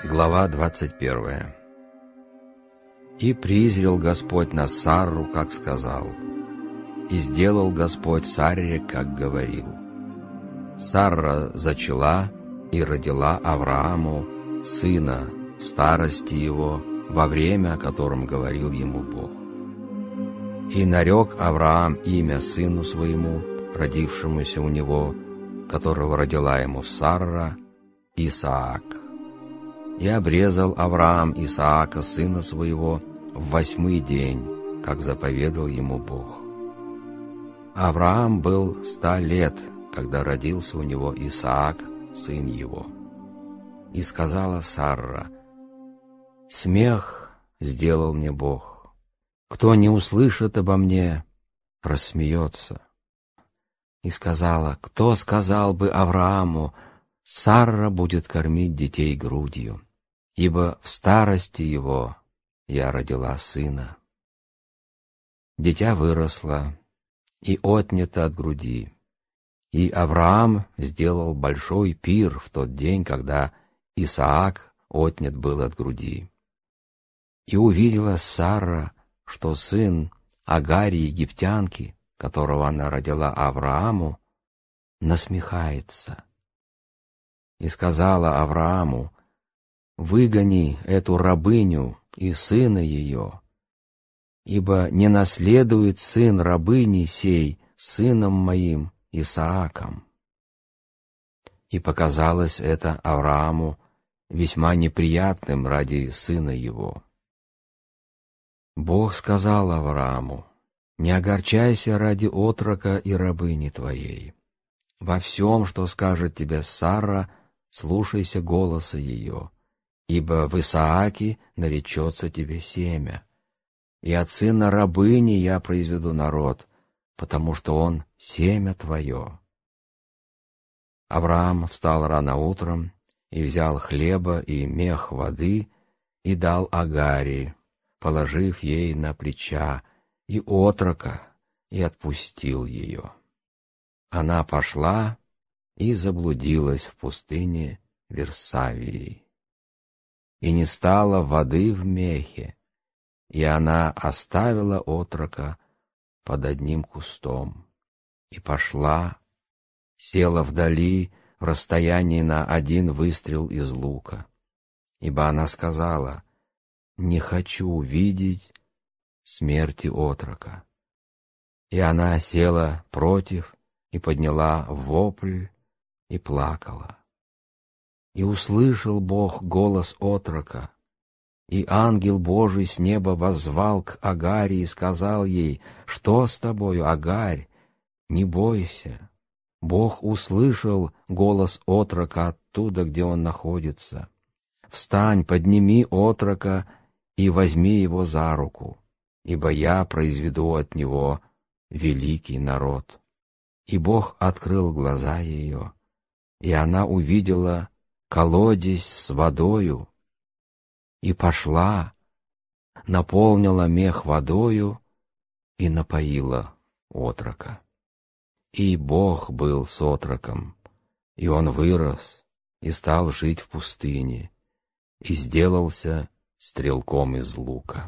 Глава 21. «И призрел Господь на Сарру, как сказал, и сделал Господь Сарре, как говорил. Сарра зачала и родила Аврааму сына в старости его, во время, о котором говорил ему Бог. И нарек Авраам имя сыну своему, родившемуся у него, которого родила ему Сарра, Исаак. И обрезал Авраам Исаака, сына своего, в 8-й день, как заповедал ему Бог. Авраам был 100 лет, когда родился у него Исаак, сын его. И сказала Сарра: «Смех сделал мне Бог. Кто не услышит обо мне, рассмеется». И сказала: «Кто сказал бы Аврааму: Сарра будет кормить детей грудью, ибо в старости его я родила сына». Дитя выросло и отнято от груди, и Авраам сделал большой пир в тот день, когда Исаак отнят был от груди. И увидела Сарра, что сын Агари египтянки, которого она родила Аврааму, насмехается. И сказала Аврааму: «Выгони эту рабыню и сына ее, ибо не наследует сын рабыни сей сыном моим Исааком». И показалось это Аврааму весьма неприятным ради сына его. Бог сказал Аврааму: «Не огорчайся ради отрока и рабыни твоей. Во всем, что скажет тебе Сарра, слушайся голоса ее, ибо в Исааке наречется тебе семя. И от сына рабыни я произведу народ, потому что он семя твое». Авраам встал рано утром и взял хлеба и мех воды и дал Агаре, положив ей на плеча, и отрока, и отпустил ее. Она пошла и заблудилась в пустыне Версавии. И не стало воды в мехе, и она оставила отрока под одним кустом, и пошла, села вдали в расстоянии на 1 выстрел из лука, ибо она сказала: «Не хочу видеть смерти отрока». И она села против и подняла вопль и плакала. И услышал Бог голос отрока, и ангел Божий с неба воззвал к Агаре и сказал ей: «Что с тобою, Агарь? Не бойся». Бог услышал голос отрока оттуда, где он находится. «Встань, подними отрока и возьми его за руку, ибо я произведу от него великий народ». И Бог открыл глаза ее, и она увидела колодезь с водою, и пошла, наполнила мех водою и напоила отрока. И Бог был с отроком, и он вырос и стал жить в пустыне, и сделался стрелком из лука.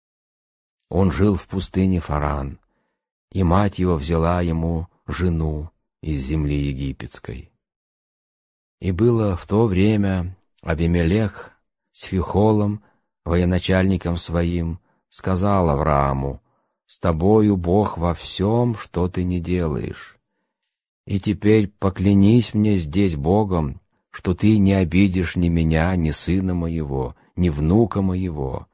Он жил в пустыне Фаран, и мать его взяла ему жену из земли египетской. И было в то время Авимелех с Фихолом, военачальником своим, сказал Аврааму: «С тобою Бог во всем, что ты не делаешь. И теперь поклянись мне здесь Богом, что ты не обидишь ни меня, ни сына моего, ни внука моего.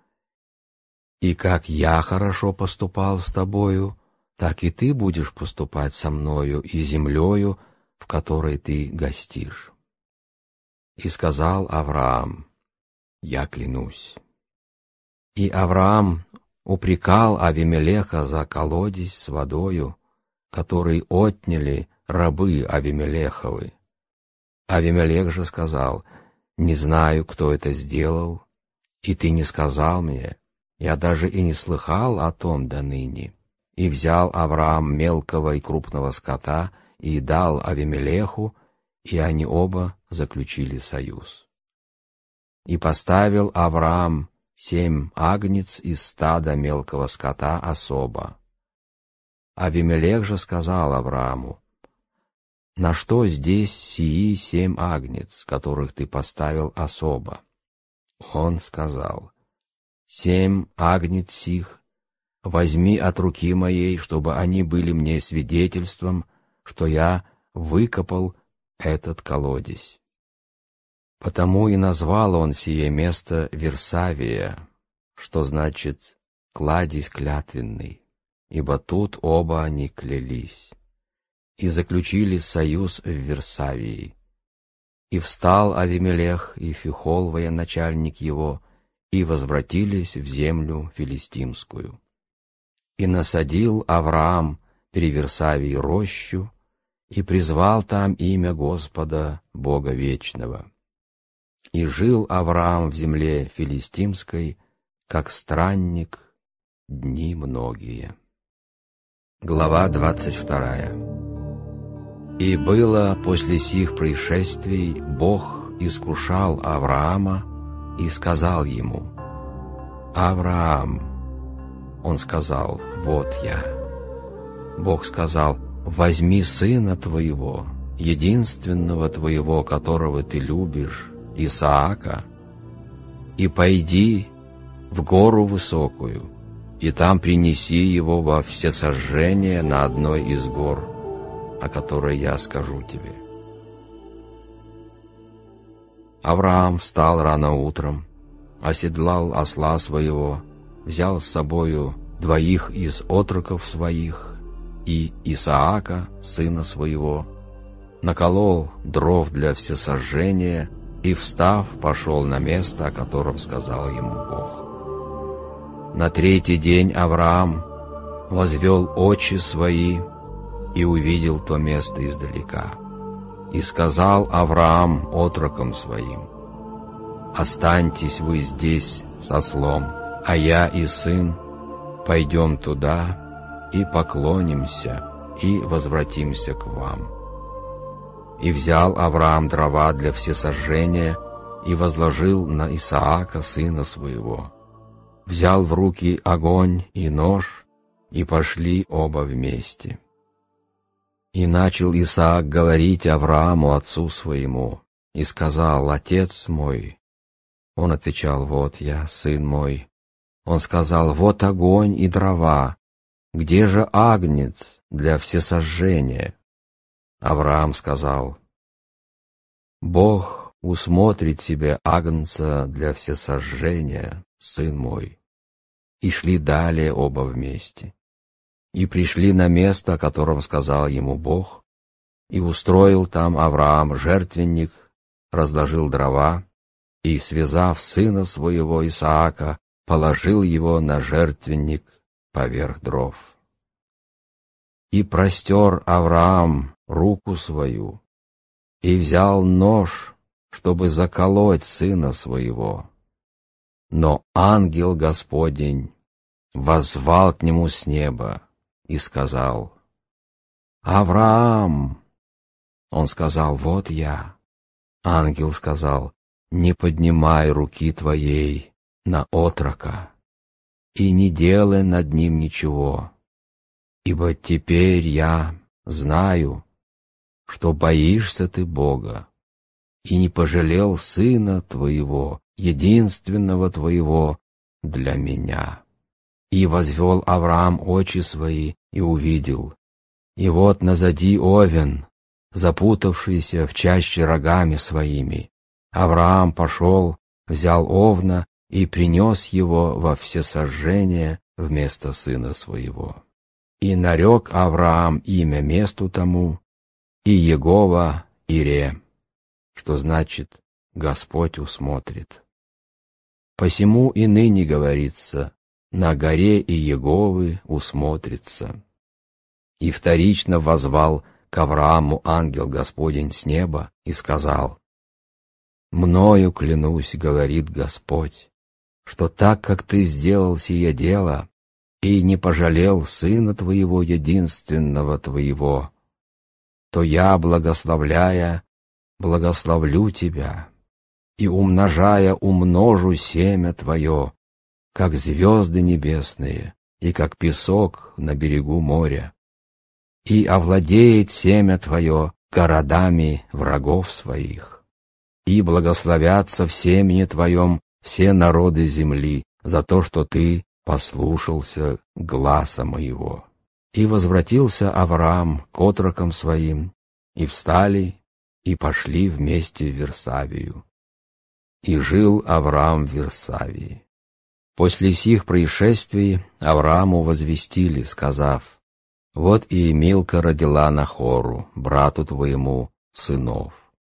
И как я хорошо поступал с тобою, так и ты будешь поступать со мною и землею, в которой ты гостишь». И сказал Авраам: «Я клянусь». И Авраам упрекал Авимелеха за колодезь с водою, который отняли рабы Авимелеховы. Авимелех же сказал: «Не знаю, кто это сделал, и ты не сказал мне, я даже и не слыхал о том до ныне». И взял Авраам мелкого и крупного скота и дал Авимелеху, и они оба заключили союз. И поставил Авраам 7 агнец из стада мелкого скота особо. Авимелех же сказал Аврааму: «На что здесь сии 7 агнец, которых ты поставил особо?» Он сказал: «7 агнец сих возьми от руки моей, чтобы они были мне свидетельством, что я выкопал этот колодезь». Потому и назвал он сие место Версавия, что значит «кладезь клятвенный», ибо тут оба они клялись, и заключили союз в Версавии. И встал Авимелех и Фихол, военачальник его, и возвратились в землю филистимскую. И насадил Авраам при Версавии рощу, и призвал там имя Господа, Бога Вечного. И жил Авраам в земле филистимской, как странник, дни многие. Глава 22. И было после сих происшествий, Бог искушал Авраама и сказал ему: «Авраам». Он сказал: «Вот я». Бог сказал: «Возьми сына твоего, единственного твоего, которого ты любишь, Исаака, и пойди в гору высокую, и там принеси его во всесожжение на одной из гор, о которой я скажу тебе». Авраам встал рано утром, оседлал осла своего, взял с собою 2 из отроков своих и Исаака, сына своего, наколол дров для всесожжения и, встав, пошел на место, о котором сказал ему Бог. На 3-й день Авраам возвел очи свои и увидел то место издалека. И сказал Авраам отрокам своим: «Останьтесь вы здесь с ослом, а я и сын пойдем туда и поклонимся, и возвратимся к вам». И взял Авраам дрова для всесожжения и возложил на Исаака, сына своего. Взял в руки огонь и нож, и пошли оба вместе. И начал Исаак говорить Аврааму, отцу своему, и сказал: «Отец мой». Он отвечал: «Вот я, сын мой». Он сказал: «Вот огонь и дрова, где же агнец для всесожжения?» Авраам сказал: «Бог усмотрит себе агнца для всесожжения, сын мой». И шли далее оба вместе. И пришли на место, о котором сказал ему Бог, и устроил там Авраам жертвенник, разложил дрова, и, связав сына своего Исаака, положил его на жертвенник поверх дров. И простер Авраам руку свою, и взял нож, чтобы заколоть сына своего. Но ангел Господень воззвал к нему с неба и сказал: «Авраам!» Он сказал: «Вот я». Ангел сказал: «Не поднимай руки твоей на отрока, и не делай над ним ничего, ибо теперь я знаю, что боишься ты Бога, и не пожалел сына твоего, единственного твоего, для меня». И возвел Авраам очи свои и увидел, и вот назади овен, запутавшийся в чаще рогами своими. Авраам пошел, взял овна и принес его во всесожжение вместо сына своего. И нарек Авраам имя месту тому Иегова Ире, что значит «Господь усмотрит». Посему и ныне говорится: «На горе Иеговы усмотрится». И вторично воззвал к Аврааму ангел Господень с неба и сказал: «Мною клянусь, говорит Господь, что так как ты сделал сие дело и не пожалел сына твоего, единственного твоего, то я, благословляя, благословлю тебя, и, умножая, умножу семя твое, как звезды небесные и как песок на берегу моря. И овладеет семя твое городами врагов своих. И благословятся в семени твоем все народы земли за то, что ты послушался гласа моего. И возвратился Авраам к отрокам своим, и встали, и пошли вместе в Вирсавию. И жил Авраам в Вирсавии. После сих происшествий Аврааму возвестили, сказав: «Вот и Милка родила Нахору, брату твоему, сынов.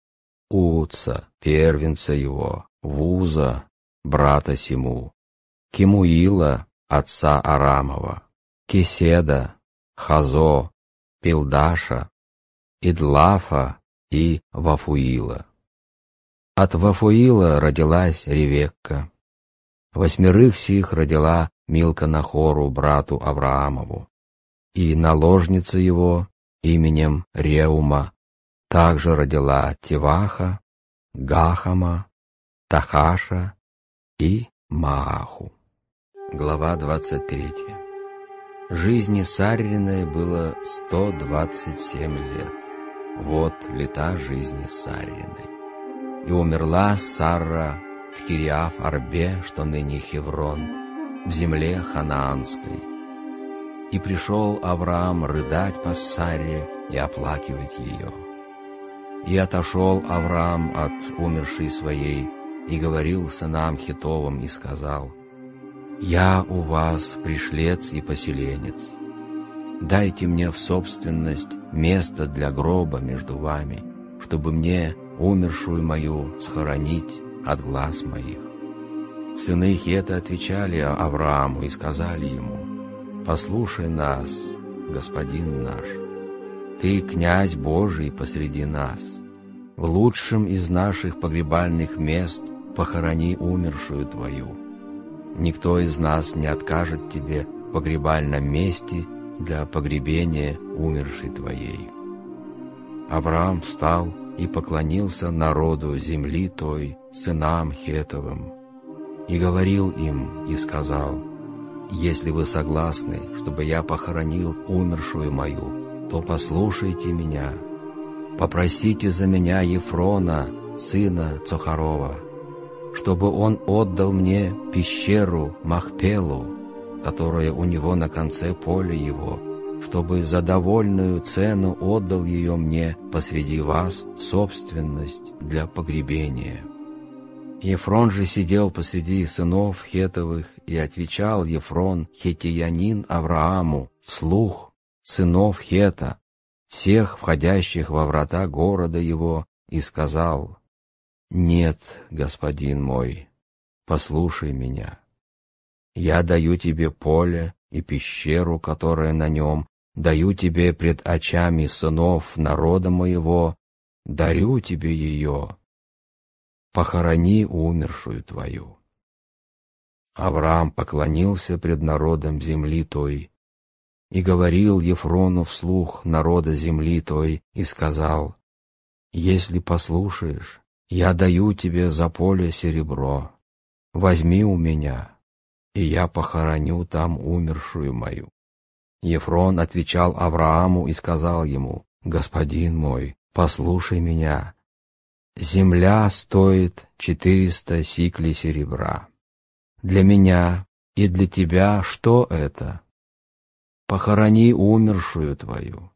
Уца, первенца его, Вуза, брата сему, Кемуила, отца Арамова, Кеседа, Хазо, Пилдаша, Идлафа и Вафуила. От Вафуила родилась Ревекка. 8 сих родила Милка Нахору, брату Авраамову, и наложница его именем Реума также родила Теваха, Гахама, Тахаша и Мааху. Глава 23. Жизни Сарриной было 127 лет. Вот лета жизни Сарриной. И умерла Сарра в Кириаф-Арбе, что ныне Хеврон, в земле ханаанской. И пришел Авраам рыдать по Сарре и оплакивать ее. И отошел Авраам от умершей своей, и говорил сынам Хитовым, и сказал: «Я у вас пришлец и поселенец. Дайте мне в собственность место для гроба между вами, чтобы мне умершую мою схоронить от глаз моих». Сыны Хета отвечали Аврааму и сказали ему: «Послушай нас, господин наш, ты князь Божий посреди нас. В лучшем из наших погребальных мест похорони умершую твою. Никто из нас не откажет тебе в погребальном месте для погребения умершей твоей». Авраам встал и поклонился народу земли той, сынам Хетовым, и говорил им и сказал: «Если вы согласны, чтобы я похоронил умершую мою, то послушайте меня. Попросите за меня Ефрона, сына Цохарова, чтобы он отдал мне пещеру Махпелу, которая у него на конце поля его, чтобы за довольную цену отдал ее мне посреди вас в собственность для погребения». Ефрон же сидел посреди сынов Хетовых, и отвечал Ефрон, хеттиянин, Аврааму вслух сынов Хета, всех входящих во врата города его, и сказал: «Нет, господин мой, послушай меня. Я даю тебе поле и пещеру, которая на нем, даю тебе пред очами сынов народа моего, дарю тебе ее. Похорони умершую твою». Авраам поклонился пред народом земли той и говорил Ефрону вслух народа земли той и сказал: «Если послушаешь, я даю тебе за поле серебро. Возьми у меня, и я похороню там умершую мою». Ефрон отвечал Аврааму и сказал ему: «Господин мой, послушай меня. Земля стоит 400 сиклей серебра. Для меня и для тебя что это? Похорони умершую твою».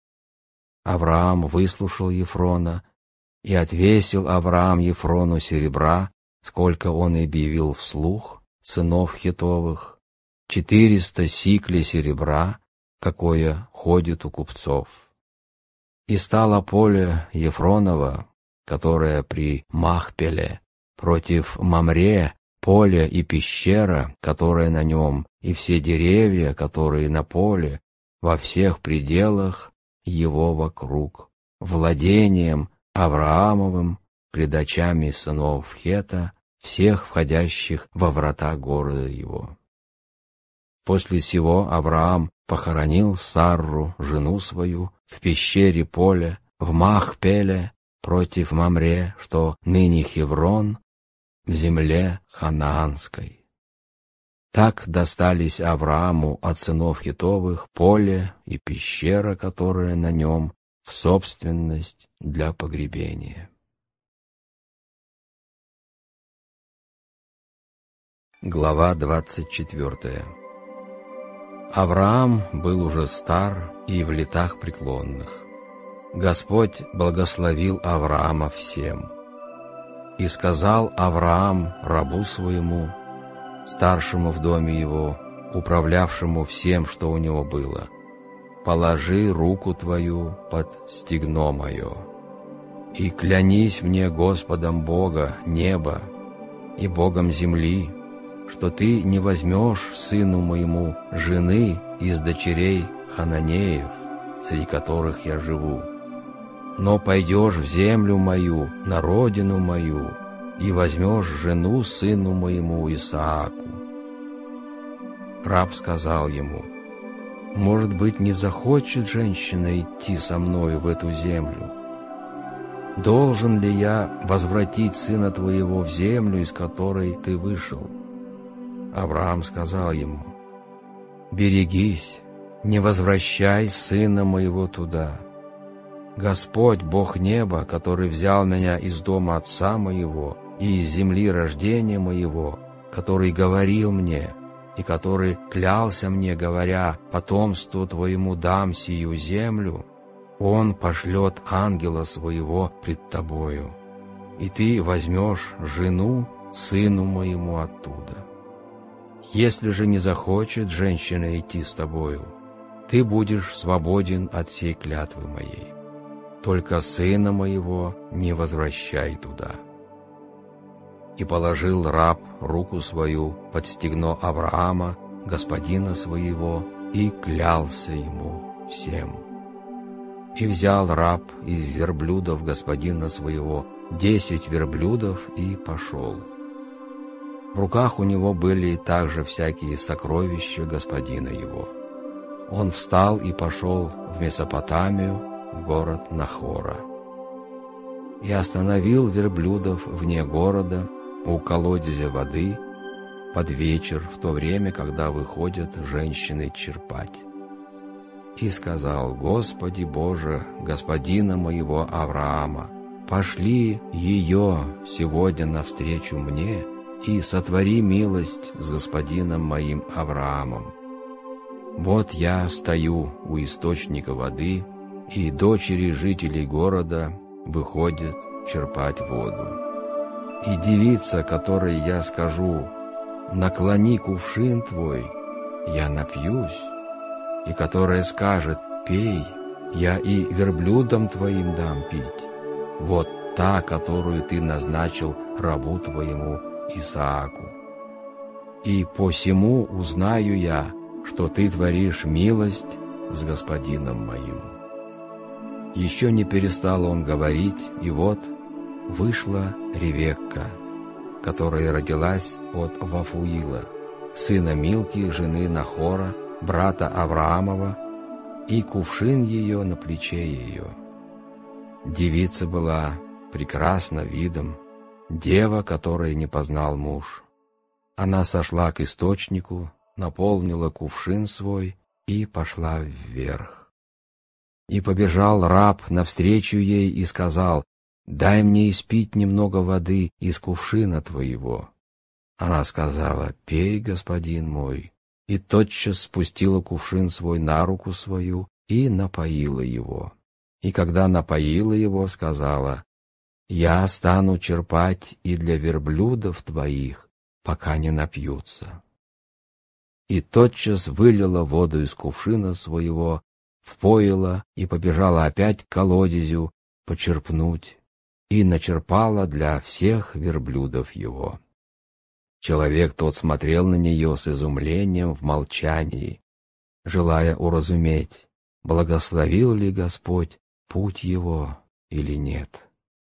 Авраам выслушал Ефрона, и отвесил Авраам Ефрону серебра, сколько он и объявил вслух сынов Хетовых, 400 сиклей серебра, какое ходит у купцов. И стало поле Ефронова, которое при Махпеле, против Мамре, поле и пещера, которая на нем, и все деревья, которые на поле, во всех пределах его вокруг, владением Авраамовым пред очами сынов Хета, всех входящих во врата города его. После сего Авраам похоронил Сарру, жену свою, в пещере поля, в Махпеле, против Мамре, что ныне Хеврон, в земле ханаанской. Так достались Аврааму от сынов Хитовых поле и пещера, которая на нем, в собственность для погребения. Глава 24. Авраам был уже стар и в летах преклонных. Господь благословил Авраама всем. И сказал Авраам рабу своему, старшему в доме его, управлявшему всем, что у него было: «Положи руку твою под стегно мое, и клянись мне Господом Бога неба и Богом земли, что ты не возьмешь сыну моему жены из дочерей хананеев, среди которых я живу, но пойдешь в землю мою, на родину мою, и возьмешь жену сыну моему Исааку». Раб сказал ему: «Может быть, не захочет женщина идти со мною в эту землю? Должен ли я возвратить сына твоего в землю, из которой ты вышел?» Авраам сказал ему: «Берегись, не возвращай сына моего туда. Господь, Бог неба, который взял меня из дома отца моего и из земли рождения моего, который говорил мне и который клялся мне, говоря: потомству твоему дам сию землю, Он пошлет ангела своего пред тобою, и ты возьмешь жену сыну моему оттуда. Если же не захочет женщина идти с тобою, ты будешь свободен от сей клятвы моей. Только сына моего не возвращай туда». И положил раб руку свою под стегно Авраама, господина своего, и клялся ему всем. И взял раб из верблюдов господина своего 10 верблюдов и пошел. В руках у него были также всякие сокровища господина его. Он встал и пошел в Месопотамию, в город Нахора. И остановил верблюдов вне города, у колодезя воды, под вечер, в то время, когда выходят женщины черпать. И сказал: «Господи Боже, господина моего Авраама, пошли ее сегодня навстречу мне, и сотвори милость с господином моим Авраамом. Вот я стою у источника воды, и дочери жителей города выходят черпать воду. И девица, которой я скажу: наклони кувшин твой, я напьюсь, и которая скажет: пей, я и верблюдам твоим дам пить, вот та, которую ты назначил рабу твоему Исааку. И посему узнаю я, что ты творишь милость с господином моим». Еще не перестал он говорить, и вот вышла Ревекка, которая родилась от Вафуила, сына Милки, жены Нахора, брата Авраамова, и кувшин ее на плече ее. Девица была прекрасна видом, дева, которой не познал муж. Она сошла к источнику, наполнила кувшин свой и пошла вверх. И побежал раб навстречу ей и сказал: «Дай мне испить немного воды из кувшина твоего». Она сказала: «Пей, господин мой», и тотчас спустила кувшин свой на руку свою и напоила его. И когда напоила его, сказала: «Я стану черпать и для верблюдов твоих, пока не напьются». И тотчас вылила воду из кувшина своего, впоила и побежала опять к колодезю почерпнуть, и начерпала для всех верблюдов его. Человек тот смотрел на нее с изумлением в молчании, желая уразуметь, благословил ли Господь путь его или нет.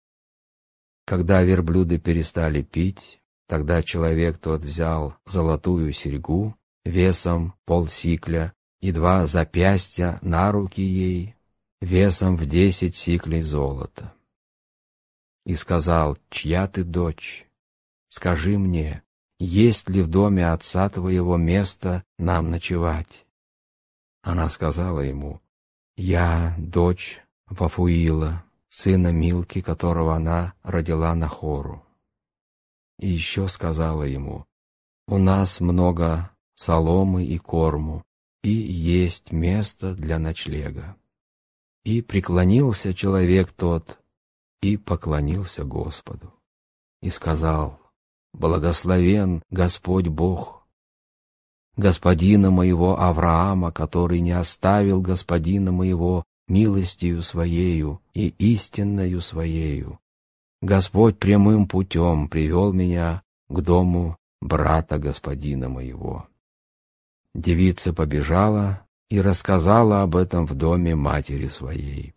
Когда верблюды перестали пить, тогда человек тот взял золотую серьгу весом полсикля и 2 запястья на руки ей весом в 10 сиклей золота. И сказал: «Чья ты дочь?» скажи мне, есть ли в доме отца твоего место нам ночевать?» Она сказала ему: «Я дочь Вафуила, сына Милки, которого она родила Нахору». И еще сказала ему: «У нас много соломы и корму, и есть место для ночлега». И преклонился человек тот, и поклонился Господу, и сказал: «Благословен Господь Бог господина моего Авраама, который не оставил господина моего милостью своею и истинною своею. Господь прямым путем привел меня к дому брата господина моего». Девица побежала и рассказала об этом в доме матери своей.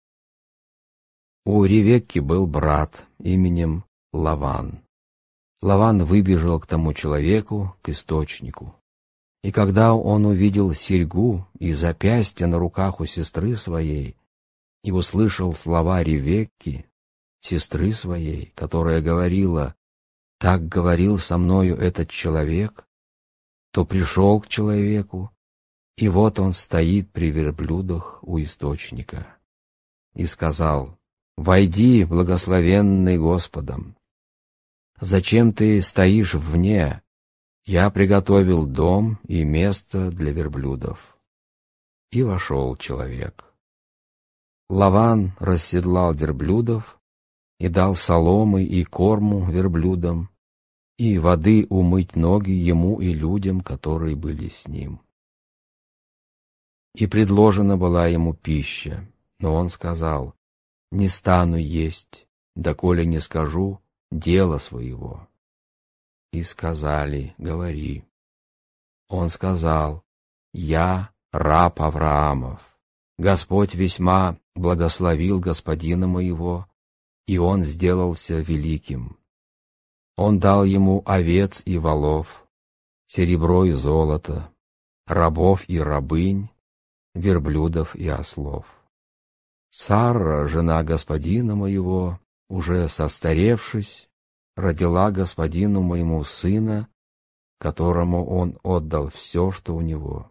У Ревекки был брат именем Лаван. Лаван выбежал к тому человеку, к источнику. И когда он увидел серьгу и запястье на руках у сестры своей, и услышал слова Ревекки, сестры своей, которая говорила: «Так говорил со мною этот человек», то пришел к человеку, и вот он стоит при верблюдах у источника. И сказал: «Войди, благословенный Господом. Зачем ты стоишь вне? Я приготовил дом и место для верблюдов». И вошел человек. Лаван расседлал верблюдов и дал соломы и корму верблюдам, и воды умыть ноги ему и людям, которые были с ним. И предложена была ему пища, но он сказал: «Не стану есть, доколе не скажу дела своего». И сказали: «Говори». Он сказал: «Я раб Авраамов. Господь весьма благословил господина моего, и он сделался великим. Он дал ему овец и волов, серебро и золото, рабов и рабынь, верблюдов и ослов. Сара, жена господина моего, уже состаревшись, родила господину моему сына, которому он отдал все, что у него.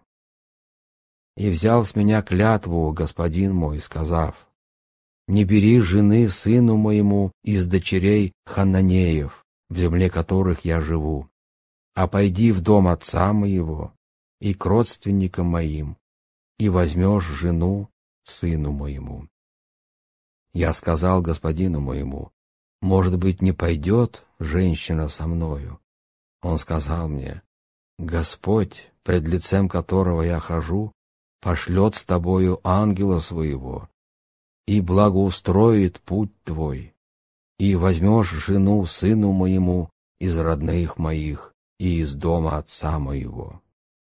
И взял с меня клятву господин мой, сказав: не бери жены сыну моему из дочерей Хананеев, в земле которых я живу, а пойди в дом отца моего и к родственникам моим, и возьмешь жену сыну моему. Я сказал господину моему: может быть, не пойдет женщина со мною? Он сказал мне: Господь, пред лицем которого я хожу, пошлет с тобою ангела своего и благоустроит путь твой, и возьмешь жену сыну моему из родных моих и из дома отца моего.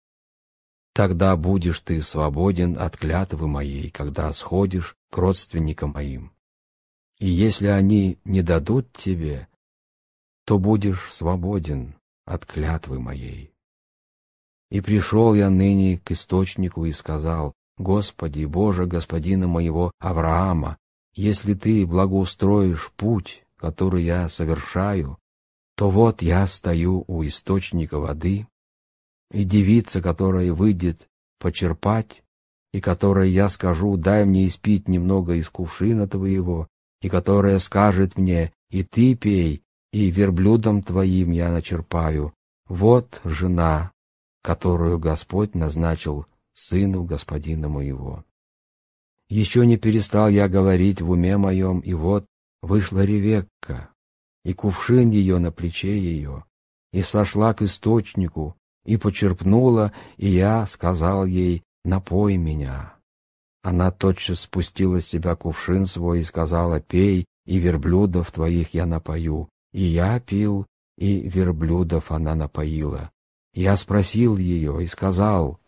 Тогда будешь ты свободен от клятвы моей, когда сходишь к родственникам моим. И если они не дадут тебе, то будешь свободен от клятвы моей. И пришел я ныне к источнику и сказал: Господи, Боже господина моего Авраама, если ты благоустроишь путь, который я совершаю, то вот я стою у источника воды, и девица, которая выйдет почерпать, и которой я скажу: дай мне испить немного из кувшина твоего, и которая скажет мне: и ты пей, и верблюдом твоим я начерпаю, вот жена, которую Господь назначил сыну господина моего. Еще не перестал я говорить в уме моем, и вот вышла Ревекка, и кувшин ее на плече ее, и сошла к источнику, и почерпнула, и я сказал ей: напой меня. Она тотчас спустила с себя кувшин свой и сказала: пей, и верблюдов твоих я напою. И я пил, и верблюдов она напоила. Я спросил ее и сказал: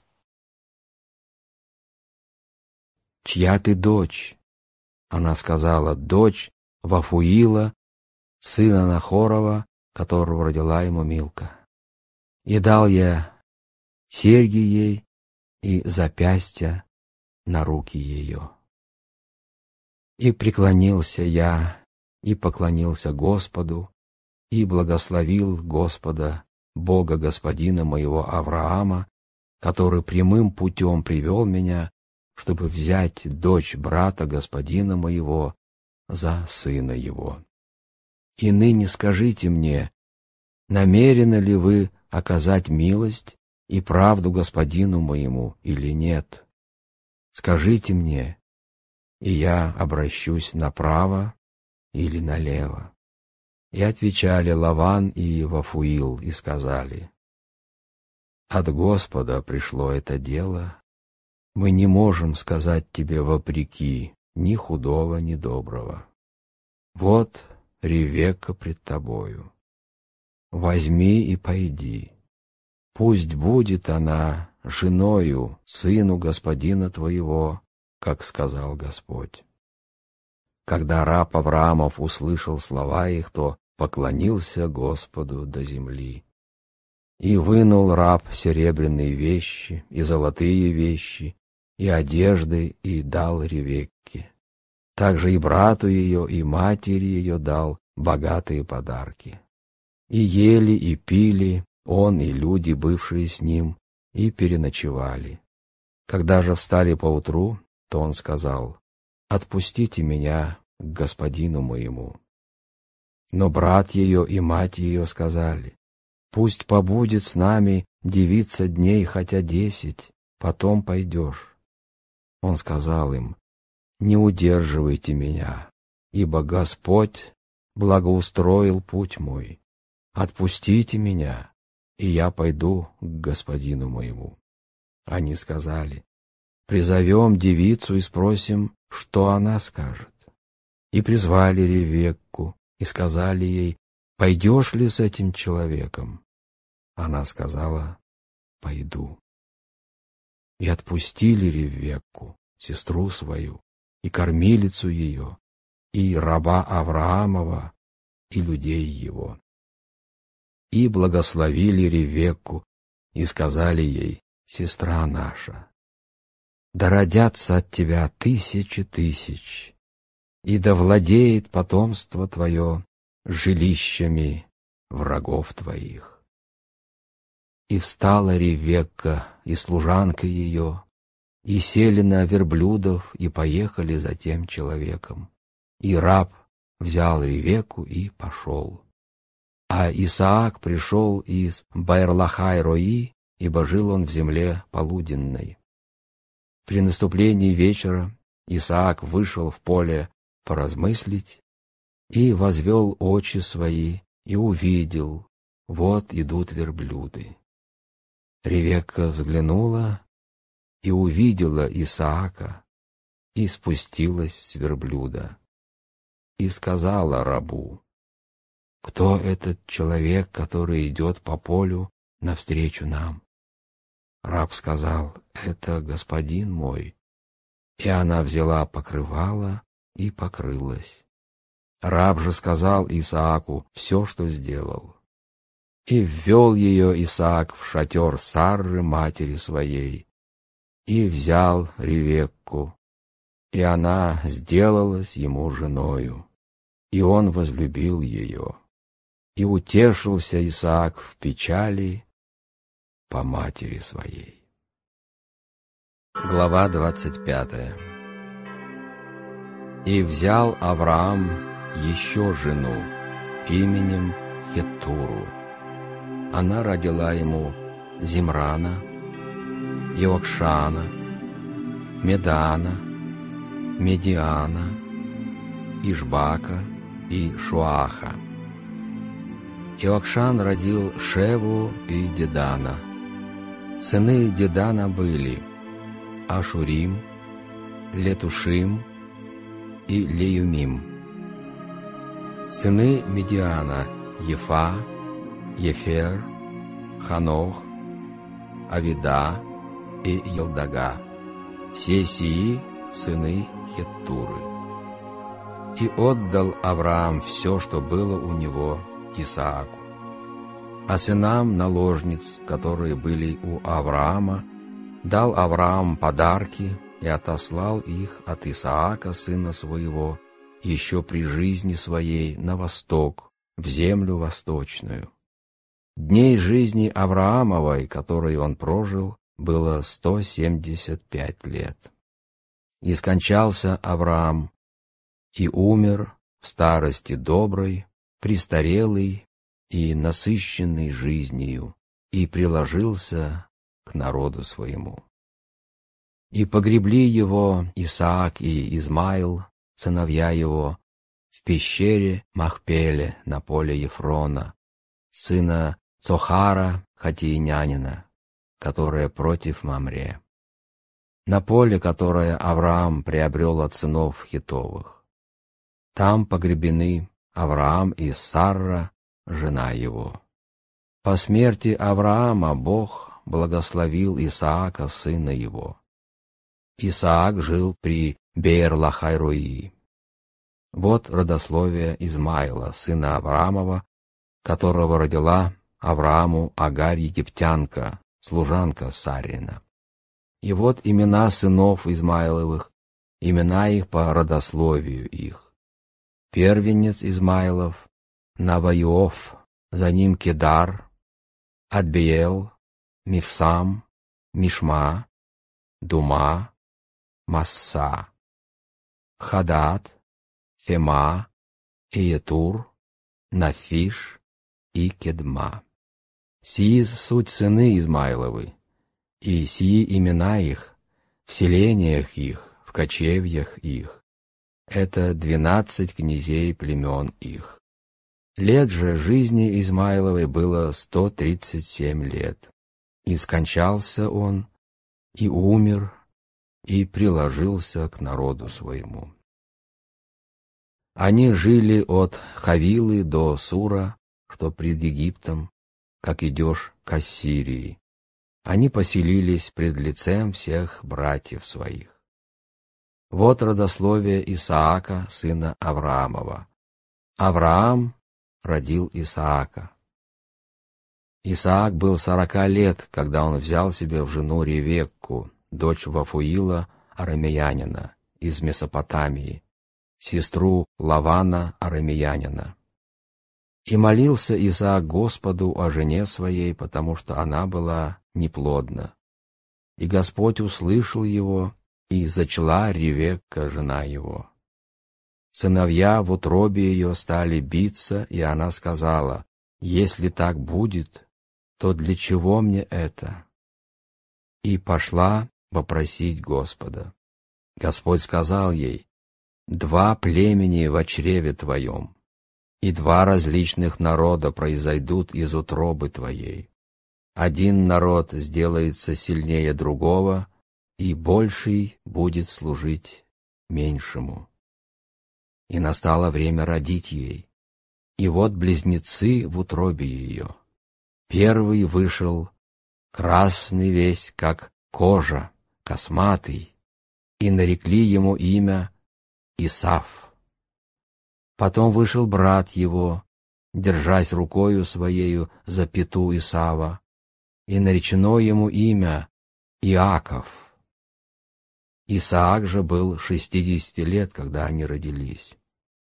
чья ты дочь? Она сказала: дочь Вафуила, сына Нахорова, которого родила ему Милка. И дал я серьги ей и запястья на руки ее. И преклонился я, и поклонился Господу, и благословил Господа, Бога господина моего Авраама, который прямым путем привел меня, чтобы взять дочь брата господина моего за сына его. И ныне скажите мне, намерены ли вы оказать милость и правду господину моему или нет? Скажите мне, и я обращусь направо или налево. И отвечали Лаван и Вафуил и сказали: от Господа пришло это дело, мы не можем сказать тебе вопреки ни худого, ни доброго. Вот Ревекка пред тобою. Возьми и пойди. Пусть будет она женою сыну господина твоего, как сказал Господь. Когда раб Авраамов услышал слова их, то поклонился Господу до земли. И вынул раб серебряные вещи и золотые вещи, и одежды, и дал Ревекке. Также и брату ее, и матери ее дал богатые подарки. И ели, и пили он и люди, бывшие с ним, и переночевали. Когда же встали поутру, то он сказал: «Отпустите меня к господину моему». Но брат ее и мать ее сказали: «Пусть побудет с нами девица дней хотя 10, потом пойдешь». Он сказал им: «Не удерживайте меня, ибо Господь благоустроил путь мой. Отпустите меня, и я пойду к господину моему». Они сказали: «Призовем девицу и спросим, что она скажет». И призвали Ревекку, и сказали ей: «Пойдешь ли с этим человеком?» Она сказала: «Пойду». И отпустили Ревекку, сестру свою, и кормилицу ее, и раба Авраамова, и людей его. И благословили Ревекку, и сказали ей: «Сестра наша, да родятся от тебя 1000 тысяч, и да владеет потомство твое жилищами врагов твоих». И встала Ревекка и служанка ее, и сели на верблюдов, и поехали за тем человеком. И раб взял Ревекку и пошел. А Исаак пришел из Баэрлахай-Рои, ибо жил он в земле полуденной. При наступлении вечера Исаак вышел в поле поразмыслить, и возвел очи свои, и увидел: вот идут верблюды. Ревекка взглянула и увидела Исаака, и спустилась с верблюда, и сказала рабу: «Кто этот человек, который идет по полю навстречу нам?» Раб сказал: «Это господин мой». И она взяла покрывало и покрылась. Раб же сказал Исааку все, что сделал. И ввел ее Исаак в шатер Сарры, матери своей, и взял Ревекку, и она сделалась ему женою, и он возлюбил ее. И утешился Исаак в печали по матери своей. Глава 25. И взял Авраам еще жену именем Хеттуру. Она родила ему Зимрана, Иокшана, Медана, Медиана, Ишбака и Шуаха. Иокшан родил Шеву и Дедана. Сыны Дедана были Ашурим, Летушим и Леюмим. Сыны Медиана — Ефа, Ефер, Ханох, Авида и Елдага. Все сии сыны Хеттуры. И отдал Авраам все, что было у него, Исааку. А сынам наложниц, которые были у Авраама, дал Авраам подарки и отослал их от Исаака, сына своего, еще при жизни своей на восток, в землю восточную. Дней жизни Авраамовой, которые он прожил, было 175 лет. И скончался Авраам, и умер в старости доброй, престарелый и насыщенный жизнью, и приложился к народу своему. И погребли его Исаак и Измаил, сыновья его, в пещере Махпеле на поле Ефрона, сына Цохара хатиинянина, которое против Мамре, на поле, которое Авраам приобрел от сынов Хитовых. Там погребены Авраам и Сарра, жена его. По смерти Авраама Бог благословил Исаака, сына его. Исаак жил при Беер-Лахай-Рои. Вот родословие Измаила, сына Авраамова, которого родила Аврааму Агарь египтянка, служанка Саррина. И вот имена сынов Измаиловых, имена их по родословию их. Первенец Измаилов — Наваиоф, за ним Кедар, Адбиел, Мифсам, Мишма, Дума, Масса, Хадат, Фема, Иетур, Нафиш и Кедма. Сии суть сыны Измаиловы, и сии имена их, в селениях их, в кочевьях их. Это 12 князей племен их. Лет же жизни Измаиловой было 137 лет, и скончался он, и умер, и приложился к народу своему. Они жили от Хавилы до Сура, что пред Египтом, как идешь к Ассирии. Они поселились пред лицем всех братьев своих. Вот родословие Исаака, сына Авраамова. Авраам родил Исаака. Исаак был 40 лет, когда он взял себе в жену Ревекку, дочь Вафуила арамеянина из Месопотамии, сестру Лавана арамеянина. И молился Исаак Господу о жене своей, потому что она была неплодна. И Господь услышал его, и зачала Ревекка, жена его. Сыновья в утробе ее стали биться, и она сказала: «Если так будет, то для чего мне это?» И пошла вопросить Господа. Господь сказал ей: «Два племени во чреве твоем, и два различных народа произойдут из утробы твоей. Один народ сделается сильнее другого, и больший будет служить меньшему». И настало время родить ей. И вот близнецы в утробе ее. Первый вышел красный весь, как кожа, косматый, и нарекли ему имя Исав. Потом вышел брат его, держась рукою своею за пяту Исава, и наречено ему имя Иаков. Исаак же был 60 лет, когда они родились.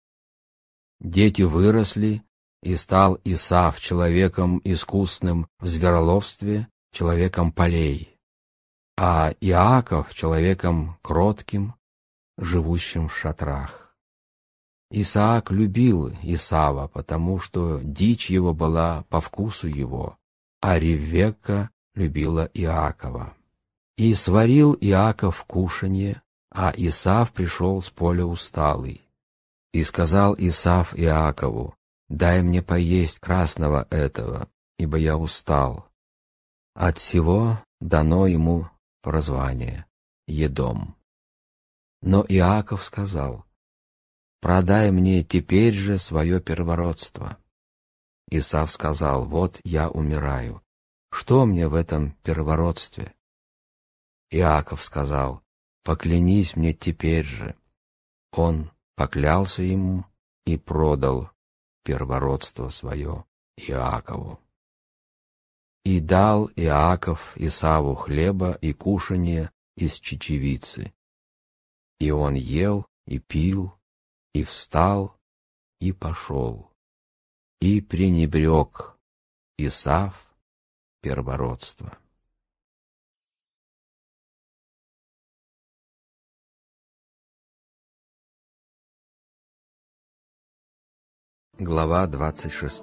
Дети выросли, и стал Исав человеком искусным в звероловстве, человеком полей, а Иаков человеком кротким, живущим в шатрах. Исаак любил Исава, потому что дичь его была по вкусу его, а Ревекка любила Иакова. И сварил Иаков кушанье, а Исав пришел с поля усталый. И сказал Исав Иакову: «Дай мне поесть красного этого, ибо я устал». От сего дано ему прозвание Едом. Но Иаков сказал: «Продай мне теперь же свое первородство». Исав сказал: «Вот я умираю. Что мне в этом первородстве?» Иаков сказал: «Поклянись мне теперь же». Он поклялся ему и продал первородство свое Иакову. И дал Иаков Исаву хлеба и кушанье из чечевицы. И он ел и пил, и встал, и пошел. и пренебрег Исав первородство. Глава 26.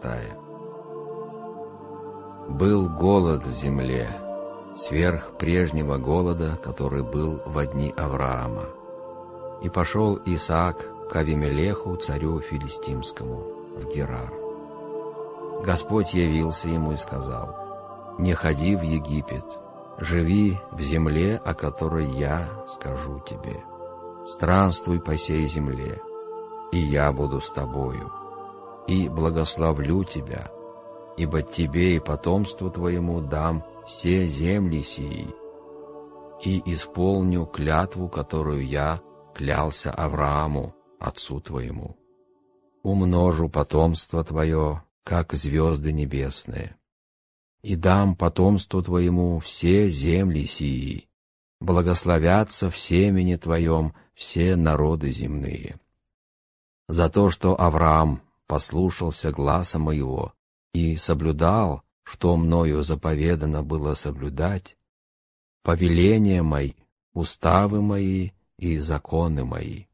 Был голод в земле, сверх прежнего голода, который был во дни Авраама. И пошел Исаак к Авимелеху, царю филистимскому, в Герар. Господь явился ему и сказал: «Не ходи в Египет, живи в земле, о которой я скажу тебе. Странствуй по сей земле, и я буду с тобою, и благословлю тебя, ибо тебе и потомству твоему дам все земли сии, и исполню клятву, которую я клялся Аврааму, отцу твоему. Умножу потомство твое, как звезды небесные, и дам потомству твоему все земли сии, благословятся в семени твоем все народы земные. За то, что Авраам послушался гласа моего и соблюдал, что мною заповедано было соблюдать, повеления мои, уставы мои и законы мои».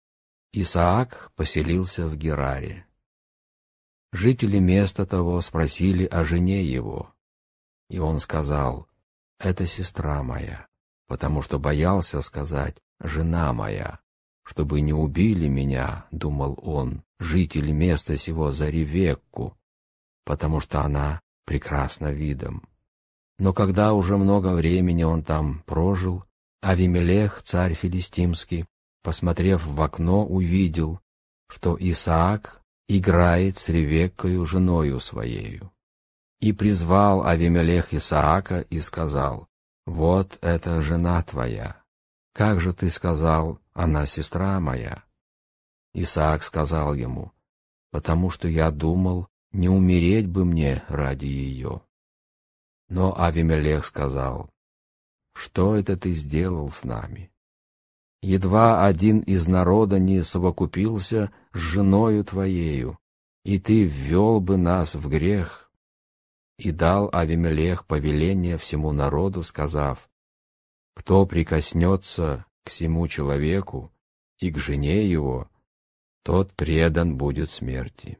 Исаак поселился в Гераре. Жители места того спросили о жене его, и он сказал: «Это сестра моя», потому что боялся сказать «жена моя», чтобы не убили меня, думал он, жители места сего, за Ревекку, потому что она прекрасна видом. Но когда уже много времени он там прожил, Авимелех, царь филистимский, посмотрев в окно, увидел, что Исаак играет с Ревеккою, женою своею. И призвал Авимелех Исаака и сказал: «Вот это жена твоя. Как же ты сказал: она сестра моя?» Исаак сказал ему: «Потому что я думал, не умереть бы мне ради ее». Но Авимелех сказал: «Что это ты сделал с нами? Едва один из народа не совокупился с женою твоею, и ты ввел бы нас в грех». И дал Авимелех повеление всему народу, сказав: «Кто прикоснется к сему человеку и к жене его, тот предан будет смерти».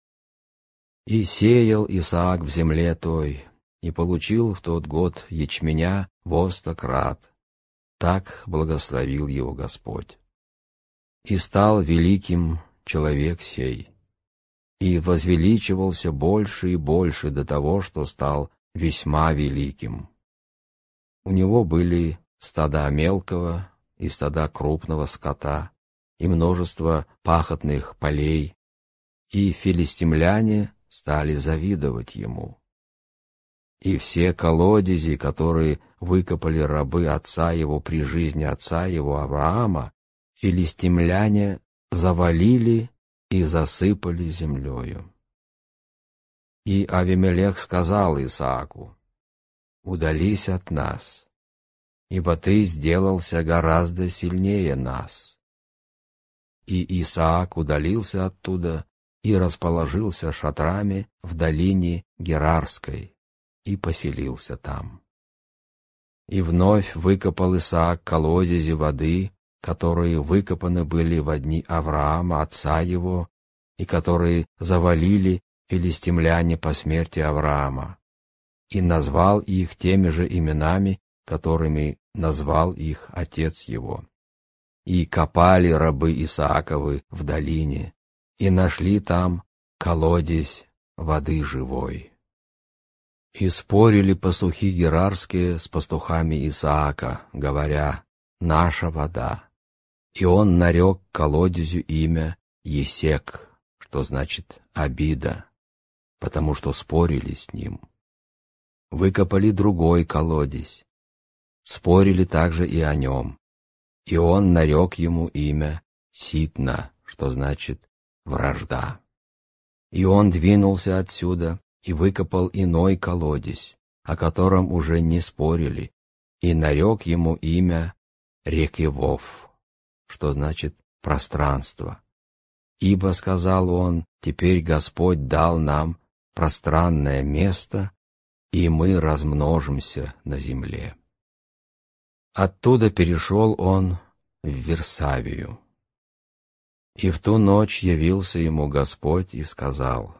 И сеял Исаак в земле той, и получил в тот год ячменя во 100 крат. Так благословил его Господь. И стал великим человек сей, и возвеличивался больше и больше до того, что стал весьма великим. У него были стада мелкого и стада крупного скота, и множество пахотных полей, и филистимляне стали завидовать ему. И все колодези, которые выкопали рабы отца его при жизни отца его Авраама, филистимляне завалили и засыпали землею. И Авимелех сказал Исааку: «Удались от нас, ибо ты сделался гораздо сильнее нас». И Исаак удалился оттуда и расположился шатрами в долине Герарской и поселился там. И вновь выкопал Исаак колодези воды, которые выкопаны были во дни Авраама, отца его, и которые завалили филистимляне по смерти Авраама, и назвал их теми же именами, которыми назвал их отец его. И копали рабы Исааковы в долине, и нашли там колодезь воды живой. И спорили пастухи герарские с пастухами Исаака, говоря: «Наша вода». И он нарек колодезю имя Есек, что значит «обида», потому что спорили с ним. Выкопали другой колодезь, спорили также и о нем, и он нарек ему имя Ситна, что значит «вражда». И он двинулся отсюда и выкопал иной колодезь, о котором уже не спорили, и нарек ему имя Рекевов, что значит пространство. Ибо, сказал он, теперь Господь дал нам пространное место, и мы размножимся на земле. Оттуда перешел он в Вирсавию. И в ту ночь явился ему Господь и сказал: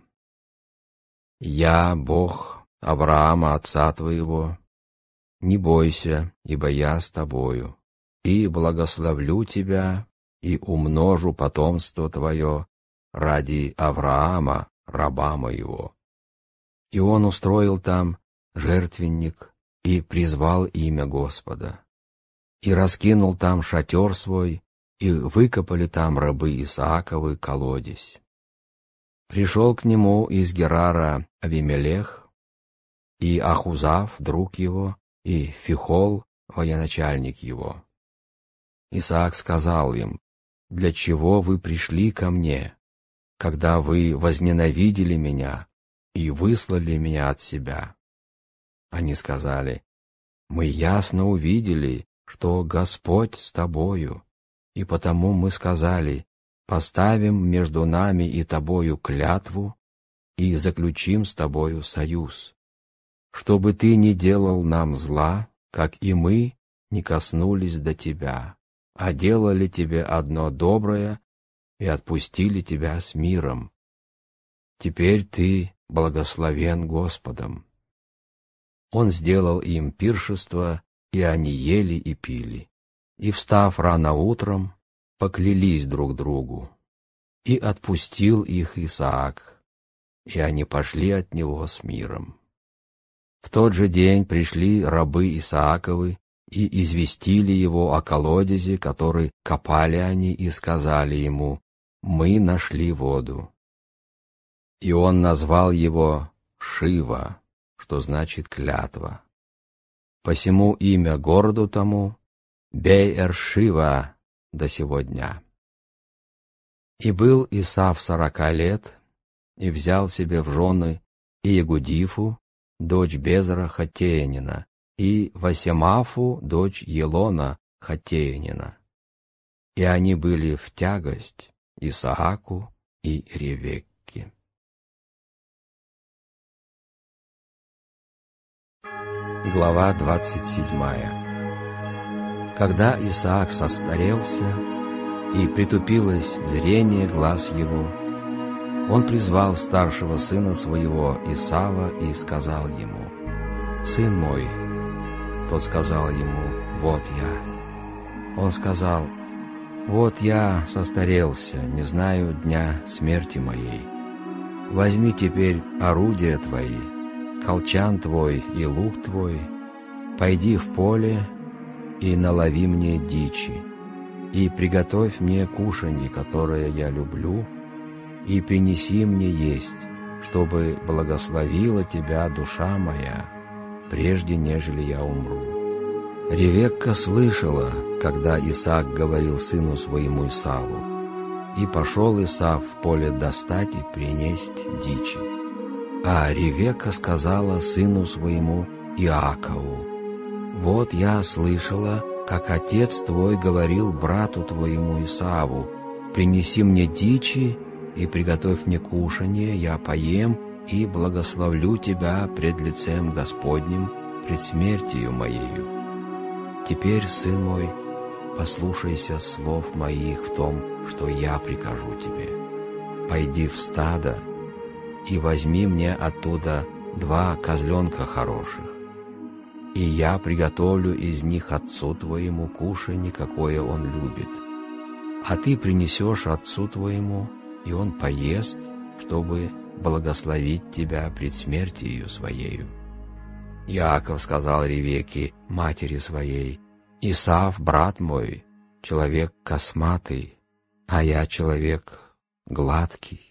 «Я, Бог Авраама, отца твоего, не бойся, ибо я с тобою, и благословлю тебя, и умножу потомство твое ради Авраама, раба моего». И он устроил там жертвенник и призвал имя Господа, и раскинул там шатер свой, и выкопали там рабы Исааковы колодезь. Пришел к нему из Герара Авимелех, и Ахузав, друг его, и Фихол, военачальник его. Исаак сказал им: «Для чего вы пришли ко мне, когда вы возненавидели меня и выслали меня от себя?» Они сказали: «Мы ясно увидели, что Господь с тобою, и потому мы сказали: поставим между нами и тобою клятву и заключим с тобою союз, чтобы ты не делал нам зла, как и мы не коснулись до тебя, а делали тебе одно доброе и отпустили тебя с миром. Теперь ты благословен Господом». Он сделал им пиршество, и они ели и пили, и, встав рано утром, поклялись друг другу, и отпустил их Исаак, и они пошли от него с миром. В тот же день пришли рабы Исааковы и известили его о колодезе, который копали они, и сказали ему: «Мы нашли воду». И он назвал его Шива, что значит клятва. Посему имя городу тому Беэр-Шива до сего дня. И был Исав 40 лет, и взял себе в жены Иегудифу, дочь Безра Хаттеянина, и Васемафу, дочь Елона Хаттеянина. И они были в тягость Исааку и Ревекке. Глава 27. Когда Исаак состарелся, и притупилось зрение глаз его, он призвал старшего сына своего Исава и сказал ему: «Сын мой». Тот сказал ему: «Вот я». Он сказал: «Вот я состарелся, не знаю дня смерти моей. Возьми теперь орудия твои, колчан твой и лук твой, пойди в поле и налови мне дичи, и приготовь мне кушанье, которое я люблю, и принеси мне есть, чтобы благословила тебя душа моя, прежде нежели я умру». Ревекка слышала, когда Исаак говорил сыну своему Исаву, и пошел Исав в поле достать и принесть дичи. А Ревекка сказала сыну своему Иакову: «Вот я слышала, как отец твой говорил брату твоему Исаву: принеси мне дичи и приготовь мне кушанье, я поем и благословлю тебя пред лицем Господним, пред смертью моею. Теперь, сын мой, послушайся слов моих в том, что я прикажу тебе. Пойди в стадо и возьми мне оттуда 2 козленка хороших, и я приготовлю из них отцу твоему кушанье, какое он любит. А ты принесешь отцу твоему, и он поест, чтобы благословить тебя пред смертью своею». Иаков сказал Ревекке, матери своей: «Исав, брат мой, человек косматый, а я человек гладкий.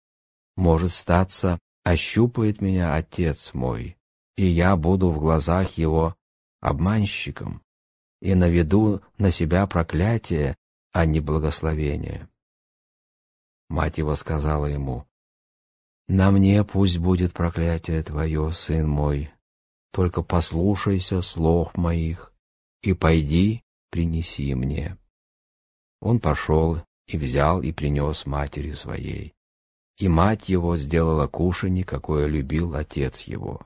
Может статься, ощупает меня отец мой, и я буду в глазах его обманщиком, и наведу на себя проклятие, а не благословение». Мать его сказала ему: «На мне пусть будет проклятие твое, сын мой, только послушайся слов моих, и пойди, принеси мне». Он пошел и взял и принес матери своей. И мать его сделала кушанье, какое любил отец его.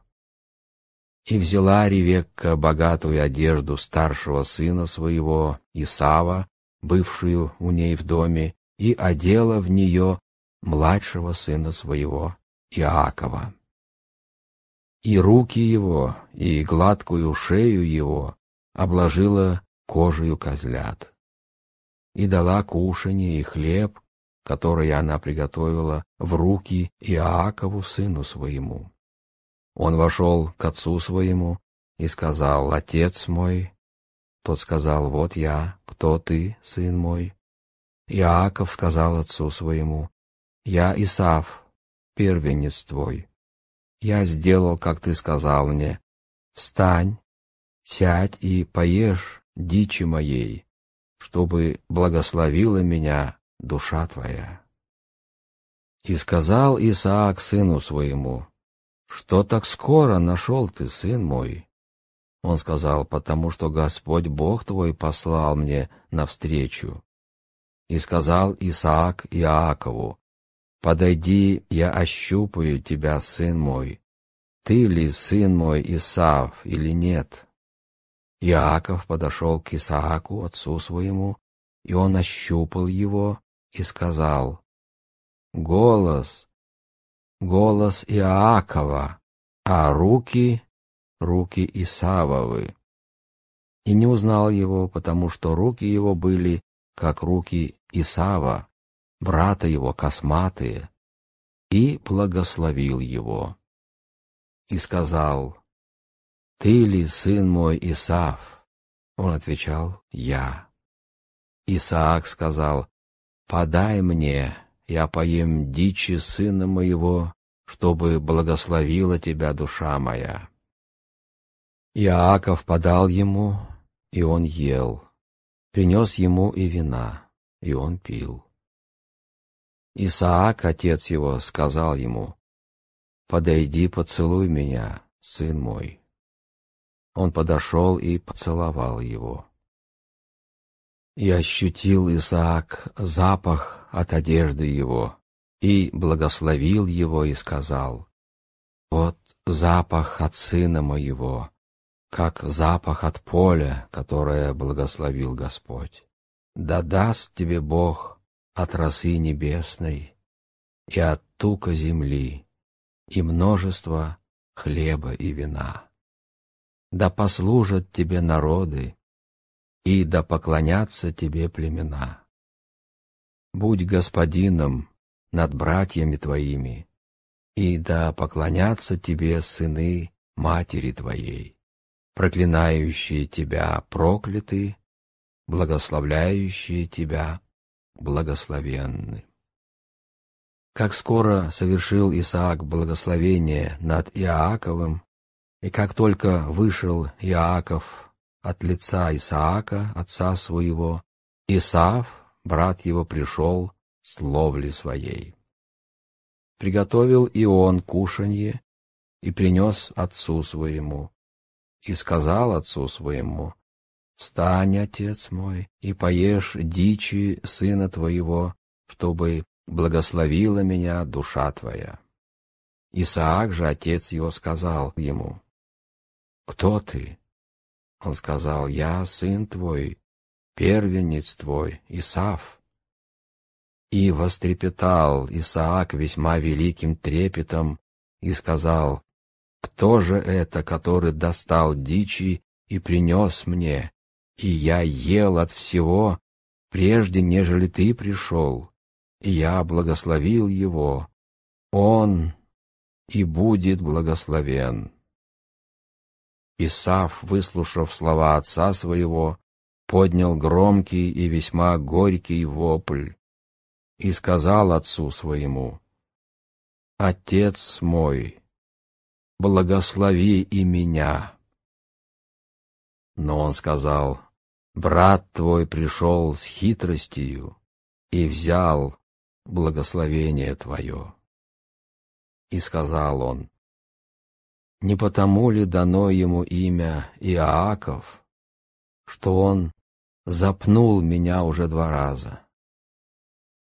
И взяла Ревекка богатую одежду старшего сына своего, Исава, бывшую у ней в доме, и одела в нее младшего сына своего, Иакова. И руки его, и гладкую шею его обложила кожею козлят. И дала кушанье и хлеб, который она приготовила, в руки Иакову сыну своему. Он вошел к отцу своему и сказал: «Отец мой». Тот сказал: «Вот я, кто ты, сын мой?» Иаков сказал отцу своему: «Я Исав, первенец твой. Я сделал, как ты сказал мне. Встань, сядь и поешь дичи моей, чтобы благословила меня душа твоя». И сказал Исаак сыну своему: «Что так скоро нашел ты, сын мой?» Он сказал: «Потому что Господь Бог твой послал мне навстречу». И сказал Исаак Иакову: «Подойди, я ощупаю тебя, сын мой. Ты ли сын мой Исав или нет?» Иаков подошел к Исааку, отцу своему, и он ощупал его и сказал: «Голос, голос Иакова, а руки Исавовы». И не узнал его, потому что руки его были, как руки Исава, брата его, косматые, и благословил его. И сказал: «Ты ли сын мой Исав?» Он отвечал: «Я». Исаак сказал: «Подай мне, я поем дичи сына моего, чтобы благословила тебя душа моя». Иаков подал ему, и он ел, принес ему и вина, и он пил. Исаак, отец его, сказал ему: «Подойди, поцелуй меня, сын мой». Он подошел и поцеловал его. И ощутил Исаак запах от одежды его, и благословил его, и сказал: «Вот запах от сына моего, как запах от поля, которое благословил Господь. Да даст тебе Бог от росы небесной и от тука земли, и множество хлеба и вина. Да послужат тебе народы, и да поклонятся тебе племена. Будь господином над братьями твоими, и да поклонятся тебе сыны матери твоей, проклинающие тебя прокляты, благословляющие тебя благословенны». Как скоро совершил Исаак благословение над Иаковым, и как только вышел Иаков от лица Исаака, отца своего, Исав, брат его, пришел с ловли своей. Приготовил и он кушанье и принес отцу своему, и сказал отцу своему: «Встань, отец мой, и поешь дичи сына твоего, чтобы благословила меня душа твоя». Исаак же, отец его, сказал ему: «Кто ты?» Он сказал: «Я сын твой, первенец твой, Исав». И вострепетал Исаак весьма великим трепетом и сказал: «Кто же это, который достал дичи и принес мне, и я ел от всего, прежде нежели ты пришел, и я благословил его, он и будет благословен». Исав, выслушав слова отца своего, поднял громкий и весьма горький вопль и сказал отцу своему: «Отец мой, благослови и меня». Но он сказал: «Брат твой пришел с хитростью и взял благословение твое». И сказал он: «Не потому ли дано ему имя Иаков, что он запнул меня уже 2 раза?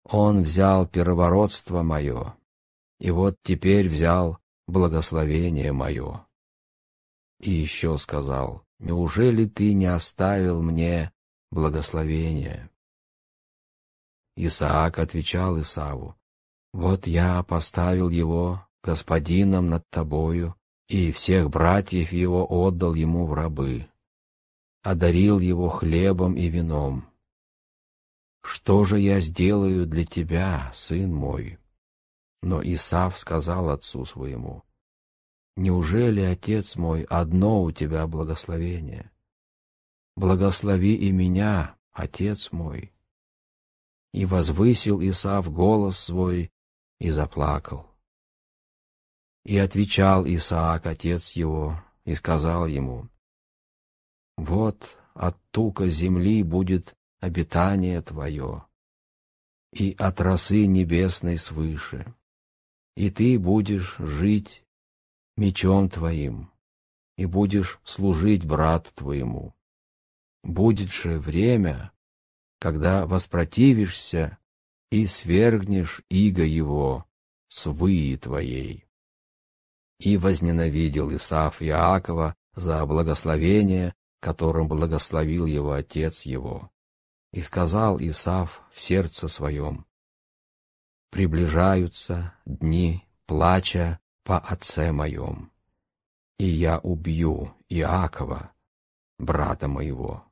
Он взял первородство мое, и вот теперь взял благословение мое. И еще сказал: неужели ты не оставил мне благословение? Исаак отвечал Исаву: вот я поставил его господином над тобою, и всех братьев его отдал ему в рабы, одарил его хлебом и вином. Что же я сделаю для тебя, сын мой? Но Исав сказал отцу своему: неужели, отец мой, одно у тебя благословение? Благослови и меня, отец мой. И возвысил Исав голос свой и заплакал. И отвечал Исаак, отец его, и сказал ему: вот от тука земли будет обитание твое, и от росы небесной свыше, и ты будешь жить мечом твоим, и будешь служить брату твоему. Будет же время, когда воспротивишься и свергнешь иго его с выи твоей. И возненавидел Исав Иакова за благословение, которым благословил его отец его. И сказал Исав в сердце своем: приближаются дни плача по отце моем, и я убью Иакова, брата моего.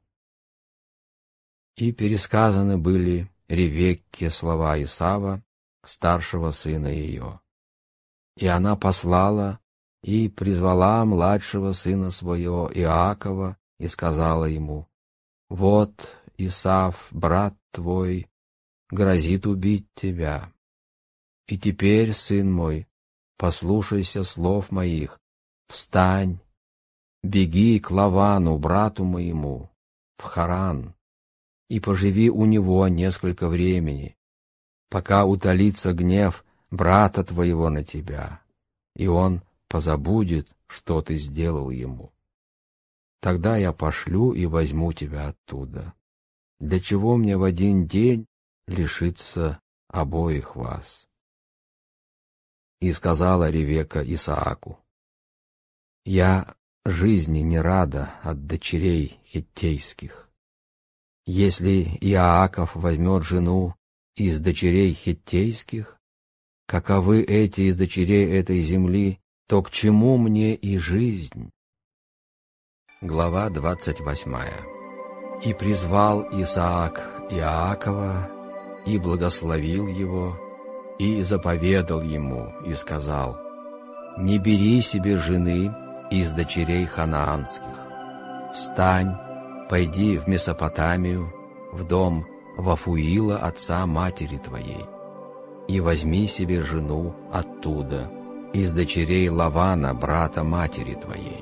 И пересказаны были Ревекке слова Исава, старшего сына ее. И она послала и призвала младшего сына своего Иакова и сказала ему: вот Исав, брат твой, грозит убить тебя. И теперь, сын мой, послушайся слов моих, встань, беги к Лавану, брату моему, в Харан, и поживи у него несколько времени, пока утолится гнев брата твоего на тебя, и он позабудет, что ты сделал ему. Тогда я пошлю и возьму тебя оттуда. Для чего мне в один день лишиться обоих вас? И сказала Ревекка Исааку: я жизни не рада от дочерей хиттейских. Если Иаков возьмет жену из дочерей хиттейских, каковы эти из дочерей этой земли, то к чему мне и жизнь? Глава 28. И призвал Исаак Иакова, и благословил его, и заповедал ему, и сказал: не бери себе жены из дочерей ханаанских. Встань, пойди в Месопотамию, в дом Вафуила, отца матери твоей, и возьми себе жену оттуда, из дочерей Лавана, брата матери твоей.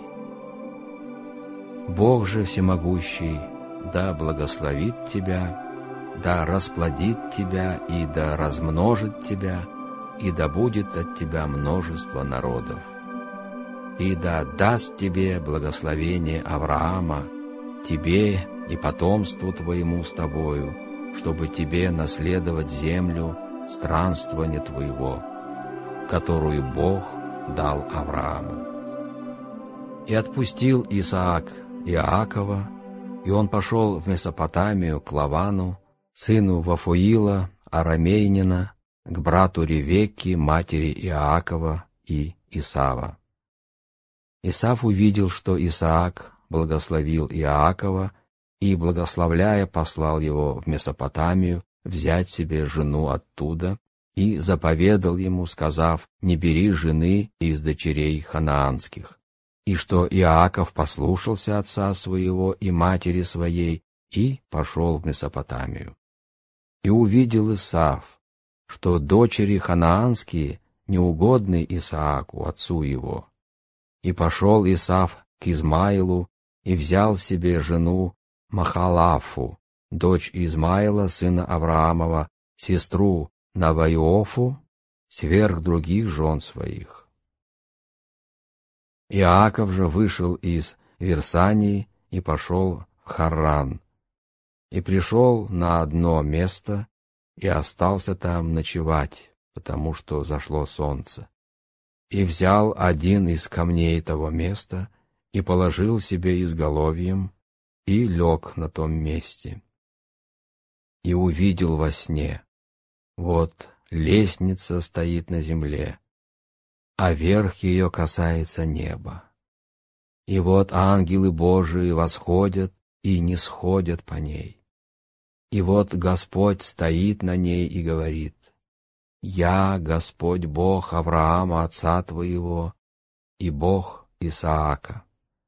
Бог же всемогущий да благословит тебя, да расплодит тебя и да размножит тебя, и да будет от тебя множество народов. И да даст тебе благословение Авраама, тебе и потомству твоему с тобою, чтобы тебе наследовать землю странствования твоего, которую Бог дал Аврааму. И отпустил Исаак Иакова, и он пошел в Месопотамию к Лавану, сыну Вафуила, арамейнина, к брату Ревекки, матери Иакова и Исава. Исав увидел, что Исаак благословил Иакова, и, благословляя, послал его в Месопотамию взять себе жену оттуда, и заповедал ему, сказав: не бери жены из дочерей ханаанских. И что Иаков послушался отца своего и матери своей, и пошел в Месопотамию. И увидел Исав, что дочери ханаанские неугодны Исааку, отцу его. И пошел Исав к Измаилу, и взял себе жену Махалафу, дочь Измаила, сына Авраамова, сестру Наваиофу, сверх других жен своих. Иаков же вышел из Вирсании и пошел в Харран, и пришел на одно место, и остался там ночевать, потому что зашло солнце. И взял один из камней того места и положил себе изголовьем, и лег на том месте. И увидел во сне: вот лестница стоит на земле, а верх ее касается неба. И вот ангелы Божии восходят и нисходят по ней. И вот Господь стоит на ней и говорит: «Я Господь Бог Авраама, отца твоего, и Бог Исаака.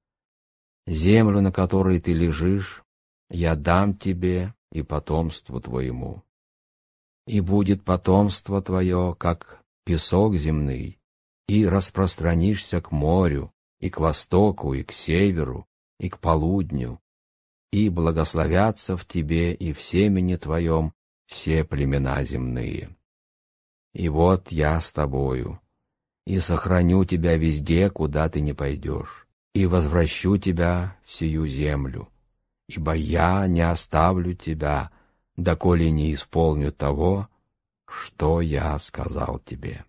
Землю, на которой ты лежишь, я дам тебе и потомству твоему. И будет потомство твое, как песок земный, и распространишься к морю, и к востоку, и к северу, и к полудню, и благословятся в тебе и в семени твоем все племена земные. И вот я с тобою, и сохраню тебя везде, куда ты не пойдешь, и возвращу тебя в сию землю, ибо я не оставлю тебя, доколе не исполню того, что я сказал тебе».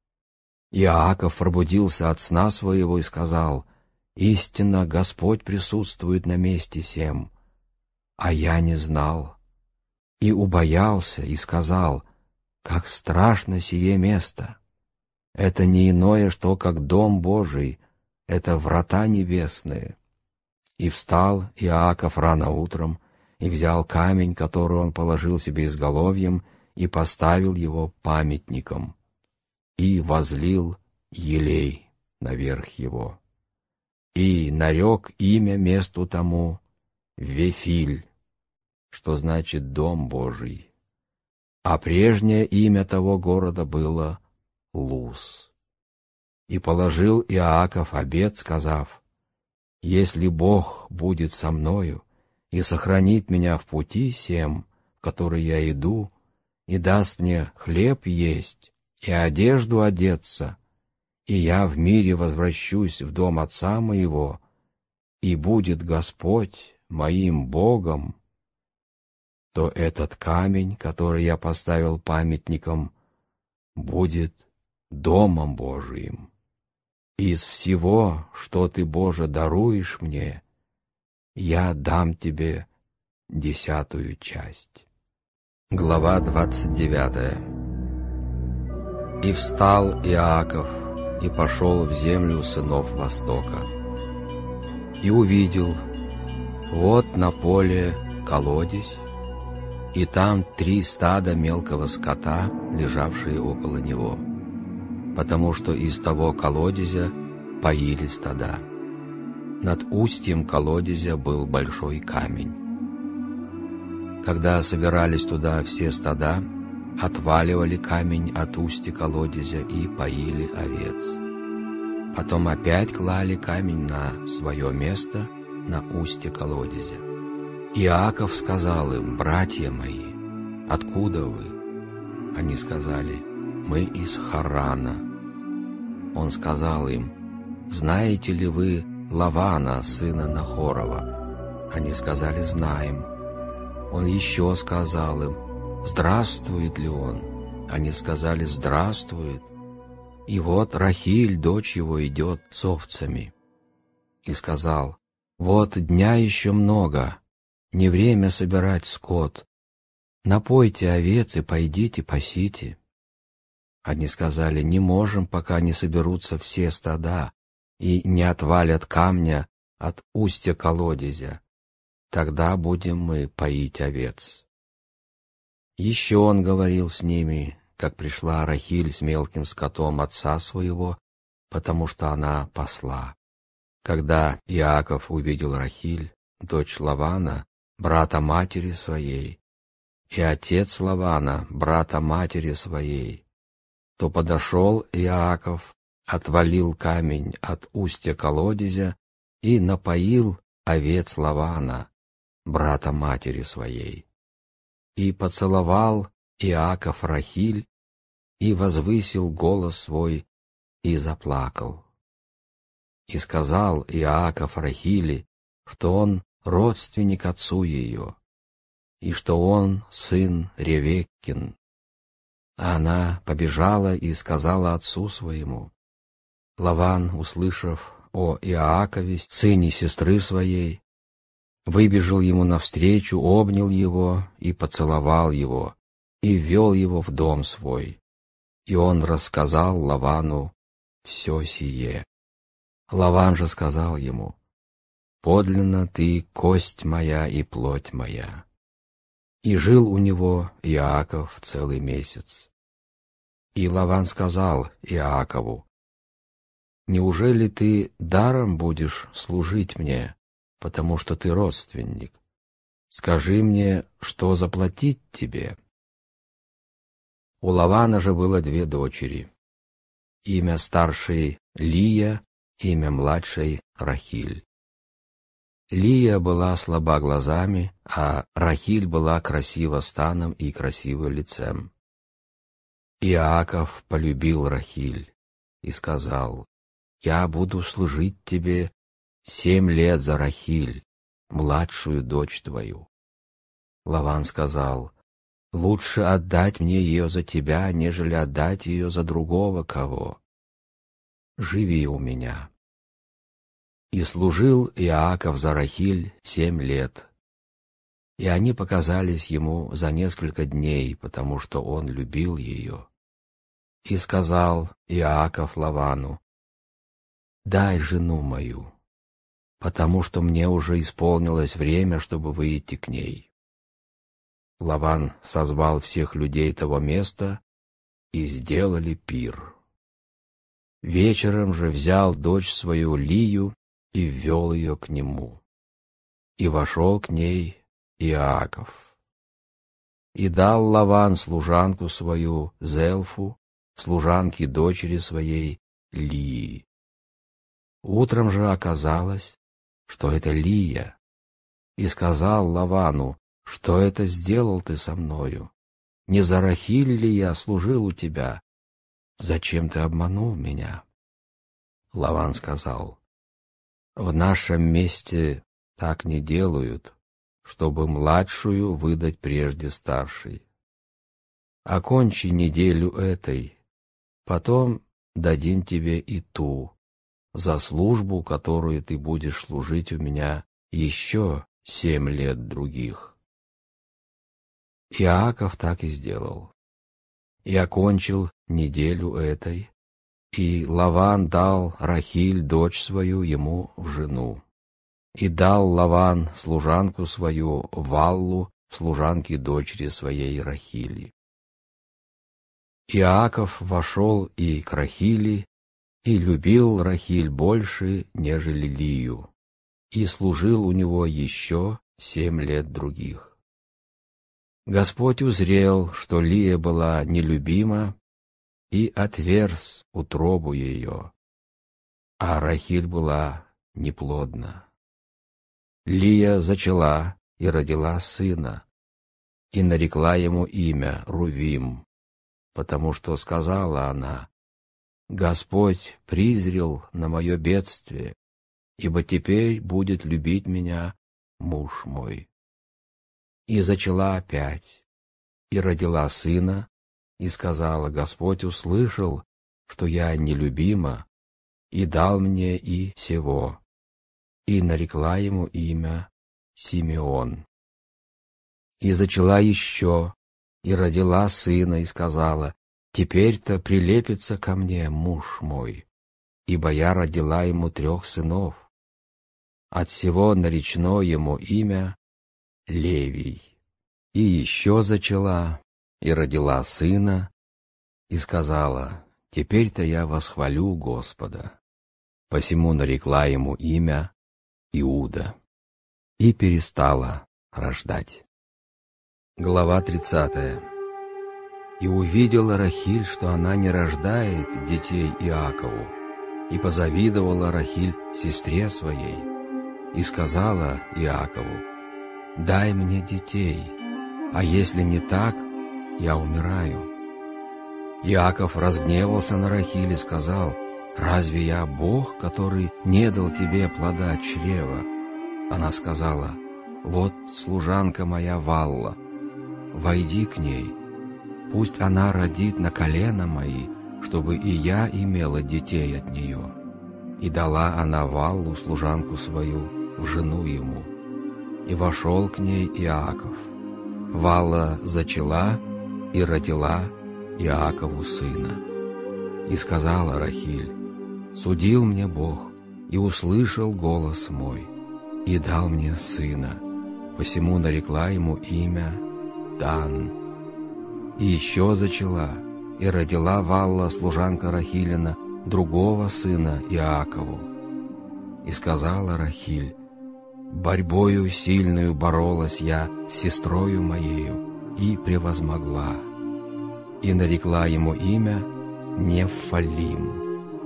Иаков пробудился от сна своего и сказал: «Истинно Господь присутствует на месте сем, а я не знал». И убоялся и сказал: «Как страшно сие место! Это не иное, что как дом Божий, это врата небесные». И встал Иаков рано утром, и взял камень, который он положил себе изголовьем, и поставил его памятником, и возлил елей наверх его. И нарек имя месту тому Вефиль, что значит «дом Божий». А прежнее имя того города было Луз. И положил Иаков обет, сказав: «Если Бог будет со мною и сохранит меня в пути сем, в который я иду, и даст мне хлеб есть и одежду одеться, и я в мире возвращусь в дом отца моего, и будет Господь моим Богом, то этот камень, который я поставил памятником, будет домом Божиим. Из всего, что ты, Боже, даруешь мне, я дам тебе 10-ю часть». Глава 29. И встал Иаков, и пошел в землю сынов Востока. И увидел: вот на поле колодезь, и там 3 стада мелкого скота, лежавшие около него, потому что из того колодезя поили стада. Над устьем колодезя был большой камень. Когда собирались туда все стада, отваливали камень от устья колодезя и поили овец. Потом опять клали камень на свое место на устье колодезя. Иаков сказал им: «Братья мои, откуда вы?» Они сказали: «Мы из Харана». Он сказал им: «Знаете ли вы Лавана, сына Нахорова?» Они сказали: «Знаем». Он еще сказал им: «Здравствует ли он?» Они сказали: «Здравствует». И вот Рахиль, дочь его, идет с овцами. И сказал: «Вот дня еще много, не время собирать скот. Напойте овец и пойдите пасите». Они сказали: «Не можем, пока не соберутся все стада и не отвалят камня от устья колодезя. Тогда будем мы поить овец». Еще он говорил с ними, как пришла Рахиль с мелким скотом отца своего, потому что она пасла. Когда Иаков увидел Рахиль, дочь Лавана, брата матери своей, и отец Лавана, брата матери своей, то подошел Иаков, отвалил камень от устья колодезя и напоил овец Лавана, брата матери своей. И поцеловал Иаков Рахиль, и возвысил голос свой, и заплакал. И сказал Иаков Рахиле, что он родственник отцу ее. и что он сын Ревеккин. А она побежала и сказала отцу своему. Лаван, услышав о Иакове, сыне сестры своей, выбежал ему навстречу, обнял его и поцеловал его, и ввел его в дом свой. И он рассказал Лавану все сие. Лаван же сказал ему: «Подлинно ты кость моя и плоть моя». И жил у него Иаков целый месяц. И Лаван сказал Иакову: «Неужели ты даром будешь служить мне, потому что ты родственник? Скажи мне, что заплатить тебе?» У Лавана же было 2 дочери. Имя старшей — Лия, имя младшей — Рахиль. Лия была слаба глазами, а Рахиль была красива станом и красива лицем. Иаков полюбил Рахиль и сказал: «Я буду служить тебе 7 лет за Рахиль, младшую дочь твою». Лаван сказал: «Лучше отдать мне ее за тебя, нежели отдать ее за другого кого. Живи у меня». И служил Иаков за Рахиль 7 лет. И они показались ему за несколько дней, потому что он любил ее. И сказал Иаков Лавану: «Дай жену мою, потому что мне уже исполнилось время, чтобы выйти к ней». Лаван созвал всех людей того места, и сделали пир. Вечером же взял дочь свою Лию и ввел ее к нему. И вошел к ней Иаков. И дал Лаван служанку свою Зелфу, служанке дочери своей Лии. Утром же оказалось, что это Лия, и сказал Лавану: «Что это сделал ты со мною? Не за Рахиль ли я служил у тебя? Зачем ты обманул меня?» Лаван сказал: «В нашем месте так не делают, чтобы младшую выдать прежде старшей. Окончи неделю этой, потом дадим тебе и ту, за службу, которую ты будешь служить у меня еще 7 лет других». Иаков так и сделал. И окончил неделю этой, и Лаван дал Рахиль, дочь свою, ему в жену. И дал Лаван служанку свою Валлу, служанке дочери своей Рахили. Иаков вошел и к Рахили, и любил Рахиль больше, нежели Лию, и служил у него еще 7 лет других. Господь узрел, что Лия была нелюбима, и отверз утробу ее, а Рахиль была неплодна. Лия зачала и родила сына, и нарекла ему имя Рувим, потому что сказала она: «Господь призрел на мое бедствие, ибо теперь будет любить меня муж мой». И зачала опять, и родила сына, и сказала: «Господь услышал, что я нелюбима, и дал мне и сего». И нарекла ему имя Симеон. И зачала еще, и родила сына, и сказала: «Теперь-то прилепится ко мне муж мой, ибо я родила ему 3 сынов». От сего наречено ему имя Левий. И еще зачала, и родила сына, и сказала: «Теперь-то я восхвалю Господа». Посему нарекла ему имя Иуда. И перестала рождать. Глава 30. И увидела Рахиль, что она не рождает детей Иакову, и позавидовала Рахиль сестре своей, и сказала Иакову: «Дай мне детей, а если не так, я умираю». Иаков разгневался на Рахиль и сказал: «Разве я Бог, который не дал тебе плода чрева?» Она сказала: вот служанка моя Валла, войди к ней, пусть она родит на колено мои, чтобы и я имела детей от нее. И дала она Валлу, служанку свою, в жену ему. И вошел к ней Иаков. Валла зачала и родила Иакову сына. И сказала Рахиль: «Судил мне Бог, и услышал голос мой, и дал мне сына, посему нарекла ему имя Дан. И еще зачала, и родила Валла, служанка Рахилина, другого сына Иакову. И сказала Рахиль: борьбою сильную боролась я с сестрою моею, и превозмогла. И нарекла ему имя Нефалим.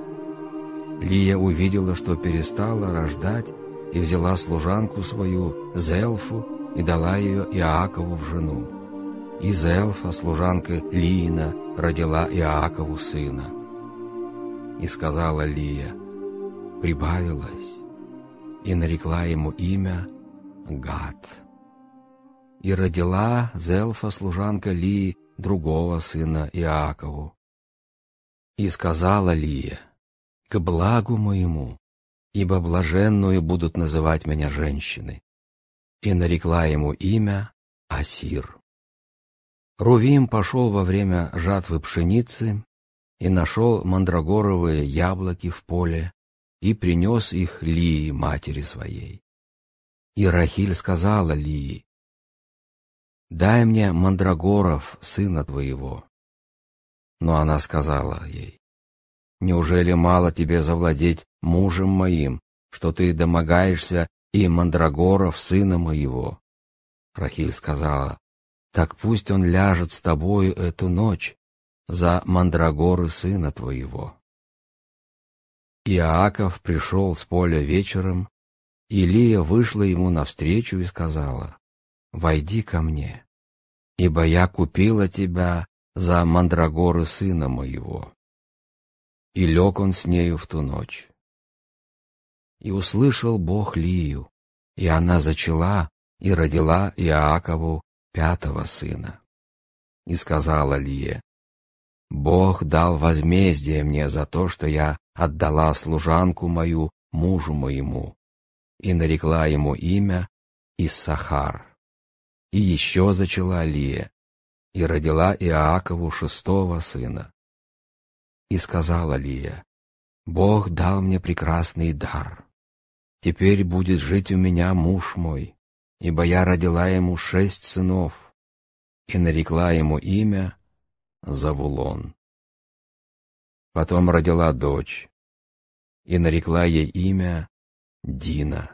Лия увидела, что перестала рождать, и взяла служанку свою Зелфу и дала ее Иакову в жену. И Зелфа, служанка Лиина, родила Иакову сына. И сказала Лия: прибавилась, и нарекла ему имя Гад. И родила Зелфа, служанка Лии, другого сына Иакову. И сказала Лия: к благу моему, ибо блаженную будут называть меня женщины. И нарекла ему имя Асир. Рувим пошел во время жатвы пшеницы и нашел мандрагоровые яблоки в поле и принес их Лии, матери своей. И Рахиль сказала Лии: дай мне мандрагоров, сына твоего. Но она сказала ей: неужели мало тебе завладеть мужем моим, что ты домогаешься и мандрагоров, сына моего? Рахиль сказала: так пусть он ляжет с тобою эту ночь за мандрагоры сына твоего. Иаков пришел с поля вечером, и Лия вышла ему навстречу и сказала: войди ко мне, ибо я купила тебя за мандрагоры сына моего. И лег он с нею в ту ночь. И услышал Бог Лию, и она зачала и родила Иакову 5-го сына. И сказала Лия: Бог дал возмездие мне за то, что я отдала служанку мою мужу моему, и нарекла ему имя Иссахар. И еще зачала Лия, и родила Иакову 6-го сына. И сказала Лия: Бог дал мне прекрасный дар. Теперь будет жить у меня муж мой, ибо я родила ему 6 сынов, и нарекла ему имя Завулон. Потом родила дочь, и нарекла ей имя Дина.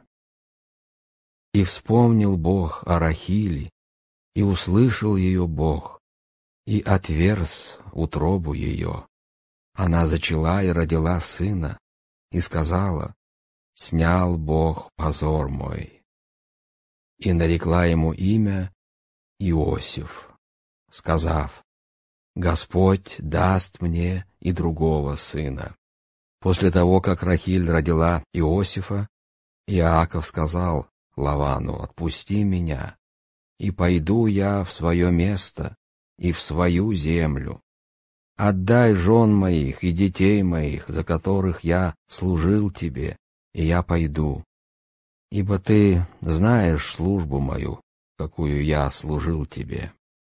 И вспомнил Бог о Рахиле, и услышал ее Бог, и отверз утробу ее. Она зачала и родила сына, и сказала: снял Бог позор мой. И нарекла ему имя Иосиф, сказав: Господь даст мне и другого сына. После того, как Рахиль родила Иосифа, Иаков сказал Лавану: отпусти меня, и пойду я в свое место и в свою землю. Отдай жен моих и детей моих, за которых я служил тебе, и я пойду. Ибо ты знаешь службу мою, какую я служил тебе.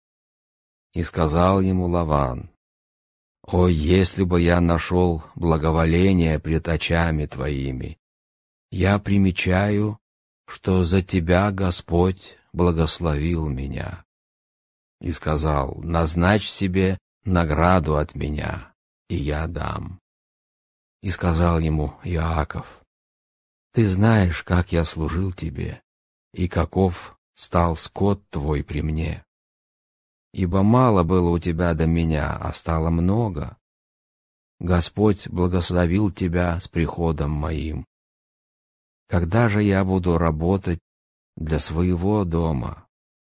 И сказал ему Лаван: о, если бы я нашел благоволение пред очами твоими! Я примечаю, что за тебя Господь благословил меня. И сказал: назначь себе награду от меня, и я дам. И сказал ему Иаков: ты знаешь, как я служил тебе, и каков стал скот твой при мне. Ибо мало было у тебя до меня, а стало много. Господь благословил тебя с приходом моим. Когда же я буду работать для своего дома?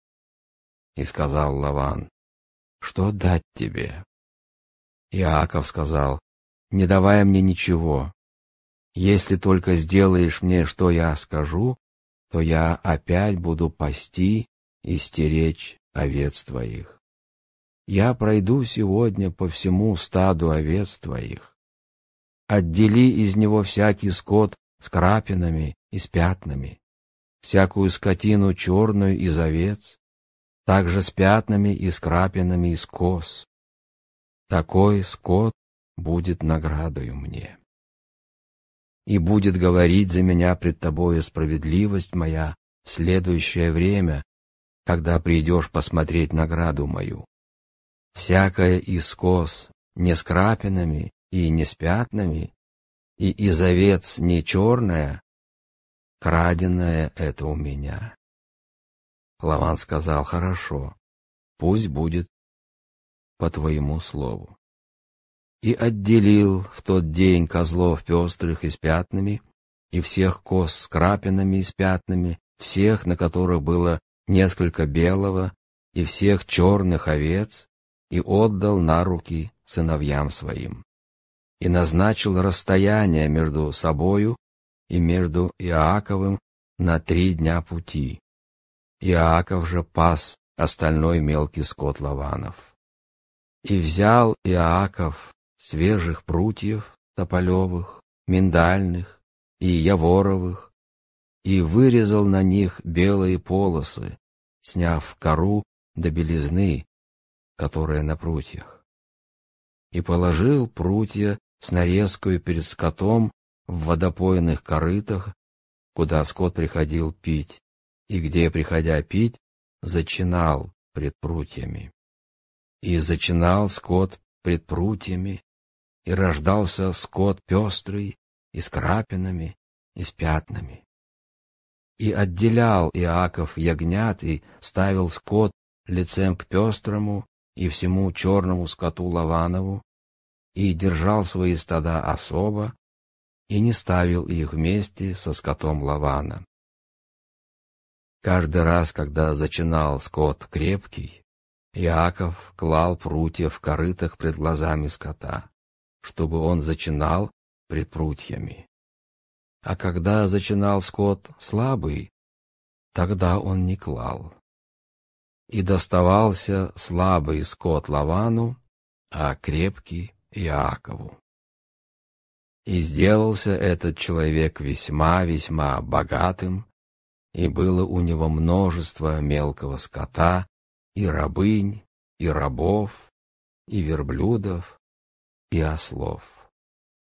И сказал Лаван: что дать тебе? Иаков сказал: не давай мне ничего. Если только сделаешь мне, что я скажу, то я опять буду пасти и стеречь овец твоих. Я пройду сегодня по всему стаду овец твоих. Отдели из него всякий скот с крапинами и с пятнами, всякую скотину черную из овец, также с пятнами и с крапинами из коз. Такой скот будет наградою мне. И будет говорить за меня пред тобою справедливость моя в следующее время, когда придешь посмотреть награду мою. Всякая из коз не с крапинами и не с пятнами, и из овец не черная, краденая это у меня. Лаван сказал: хорошо, пусть будет по твоему слову. И отделил в тот день козлов пестрых и с пятнами, и всех коз с крапинами и с пятнами, всех, на которых было несколько белого, и всех черных овец, и отдал на руки сыновьям своим. И назначил расстояние между собою и между Иаковым на 3 дня пути. Иаков же пас остальной мелкий скот Лаванов. И взял Иаков свежих прутьев тополевых, миндальных и яворовых, и вырезал на них белые полосы, сняв кору до белизны, которая на прутьях. И положил прутья с нарезкою перед скотом в водопойных корытах, куда скот приходил пить, и где, приходя пить, зачинал пред прутьями. И зачинал скот пред прутьями, и рождался скот пестрый, и с крапинами, и с пятнами. И отделял Иаков ягнят, и ставил скот лицем к пестрому и всему черному скоту Лаванову, и держал свои стада особо, и не ставил их вместе со скотом Лавана. Каждый раз, когда зачинал скот крепкий, Иаков клал прутья в корытах пред глазами скота, чтобы он зачинал пред прутьями. А когда зачинал скот слабый, тогда он не клал. И доставался слабый скот Лавану, а крепкий Иакову. И сделался этот человек весьма-весьма богатым, и было у него множество мелкого скота, и рабынь, и рабов, и верблюдов, и ослов.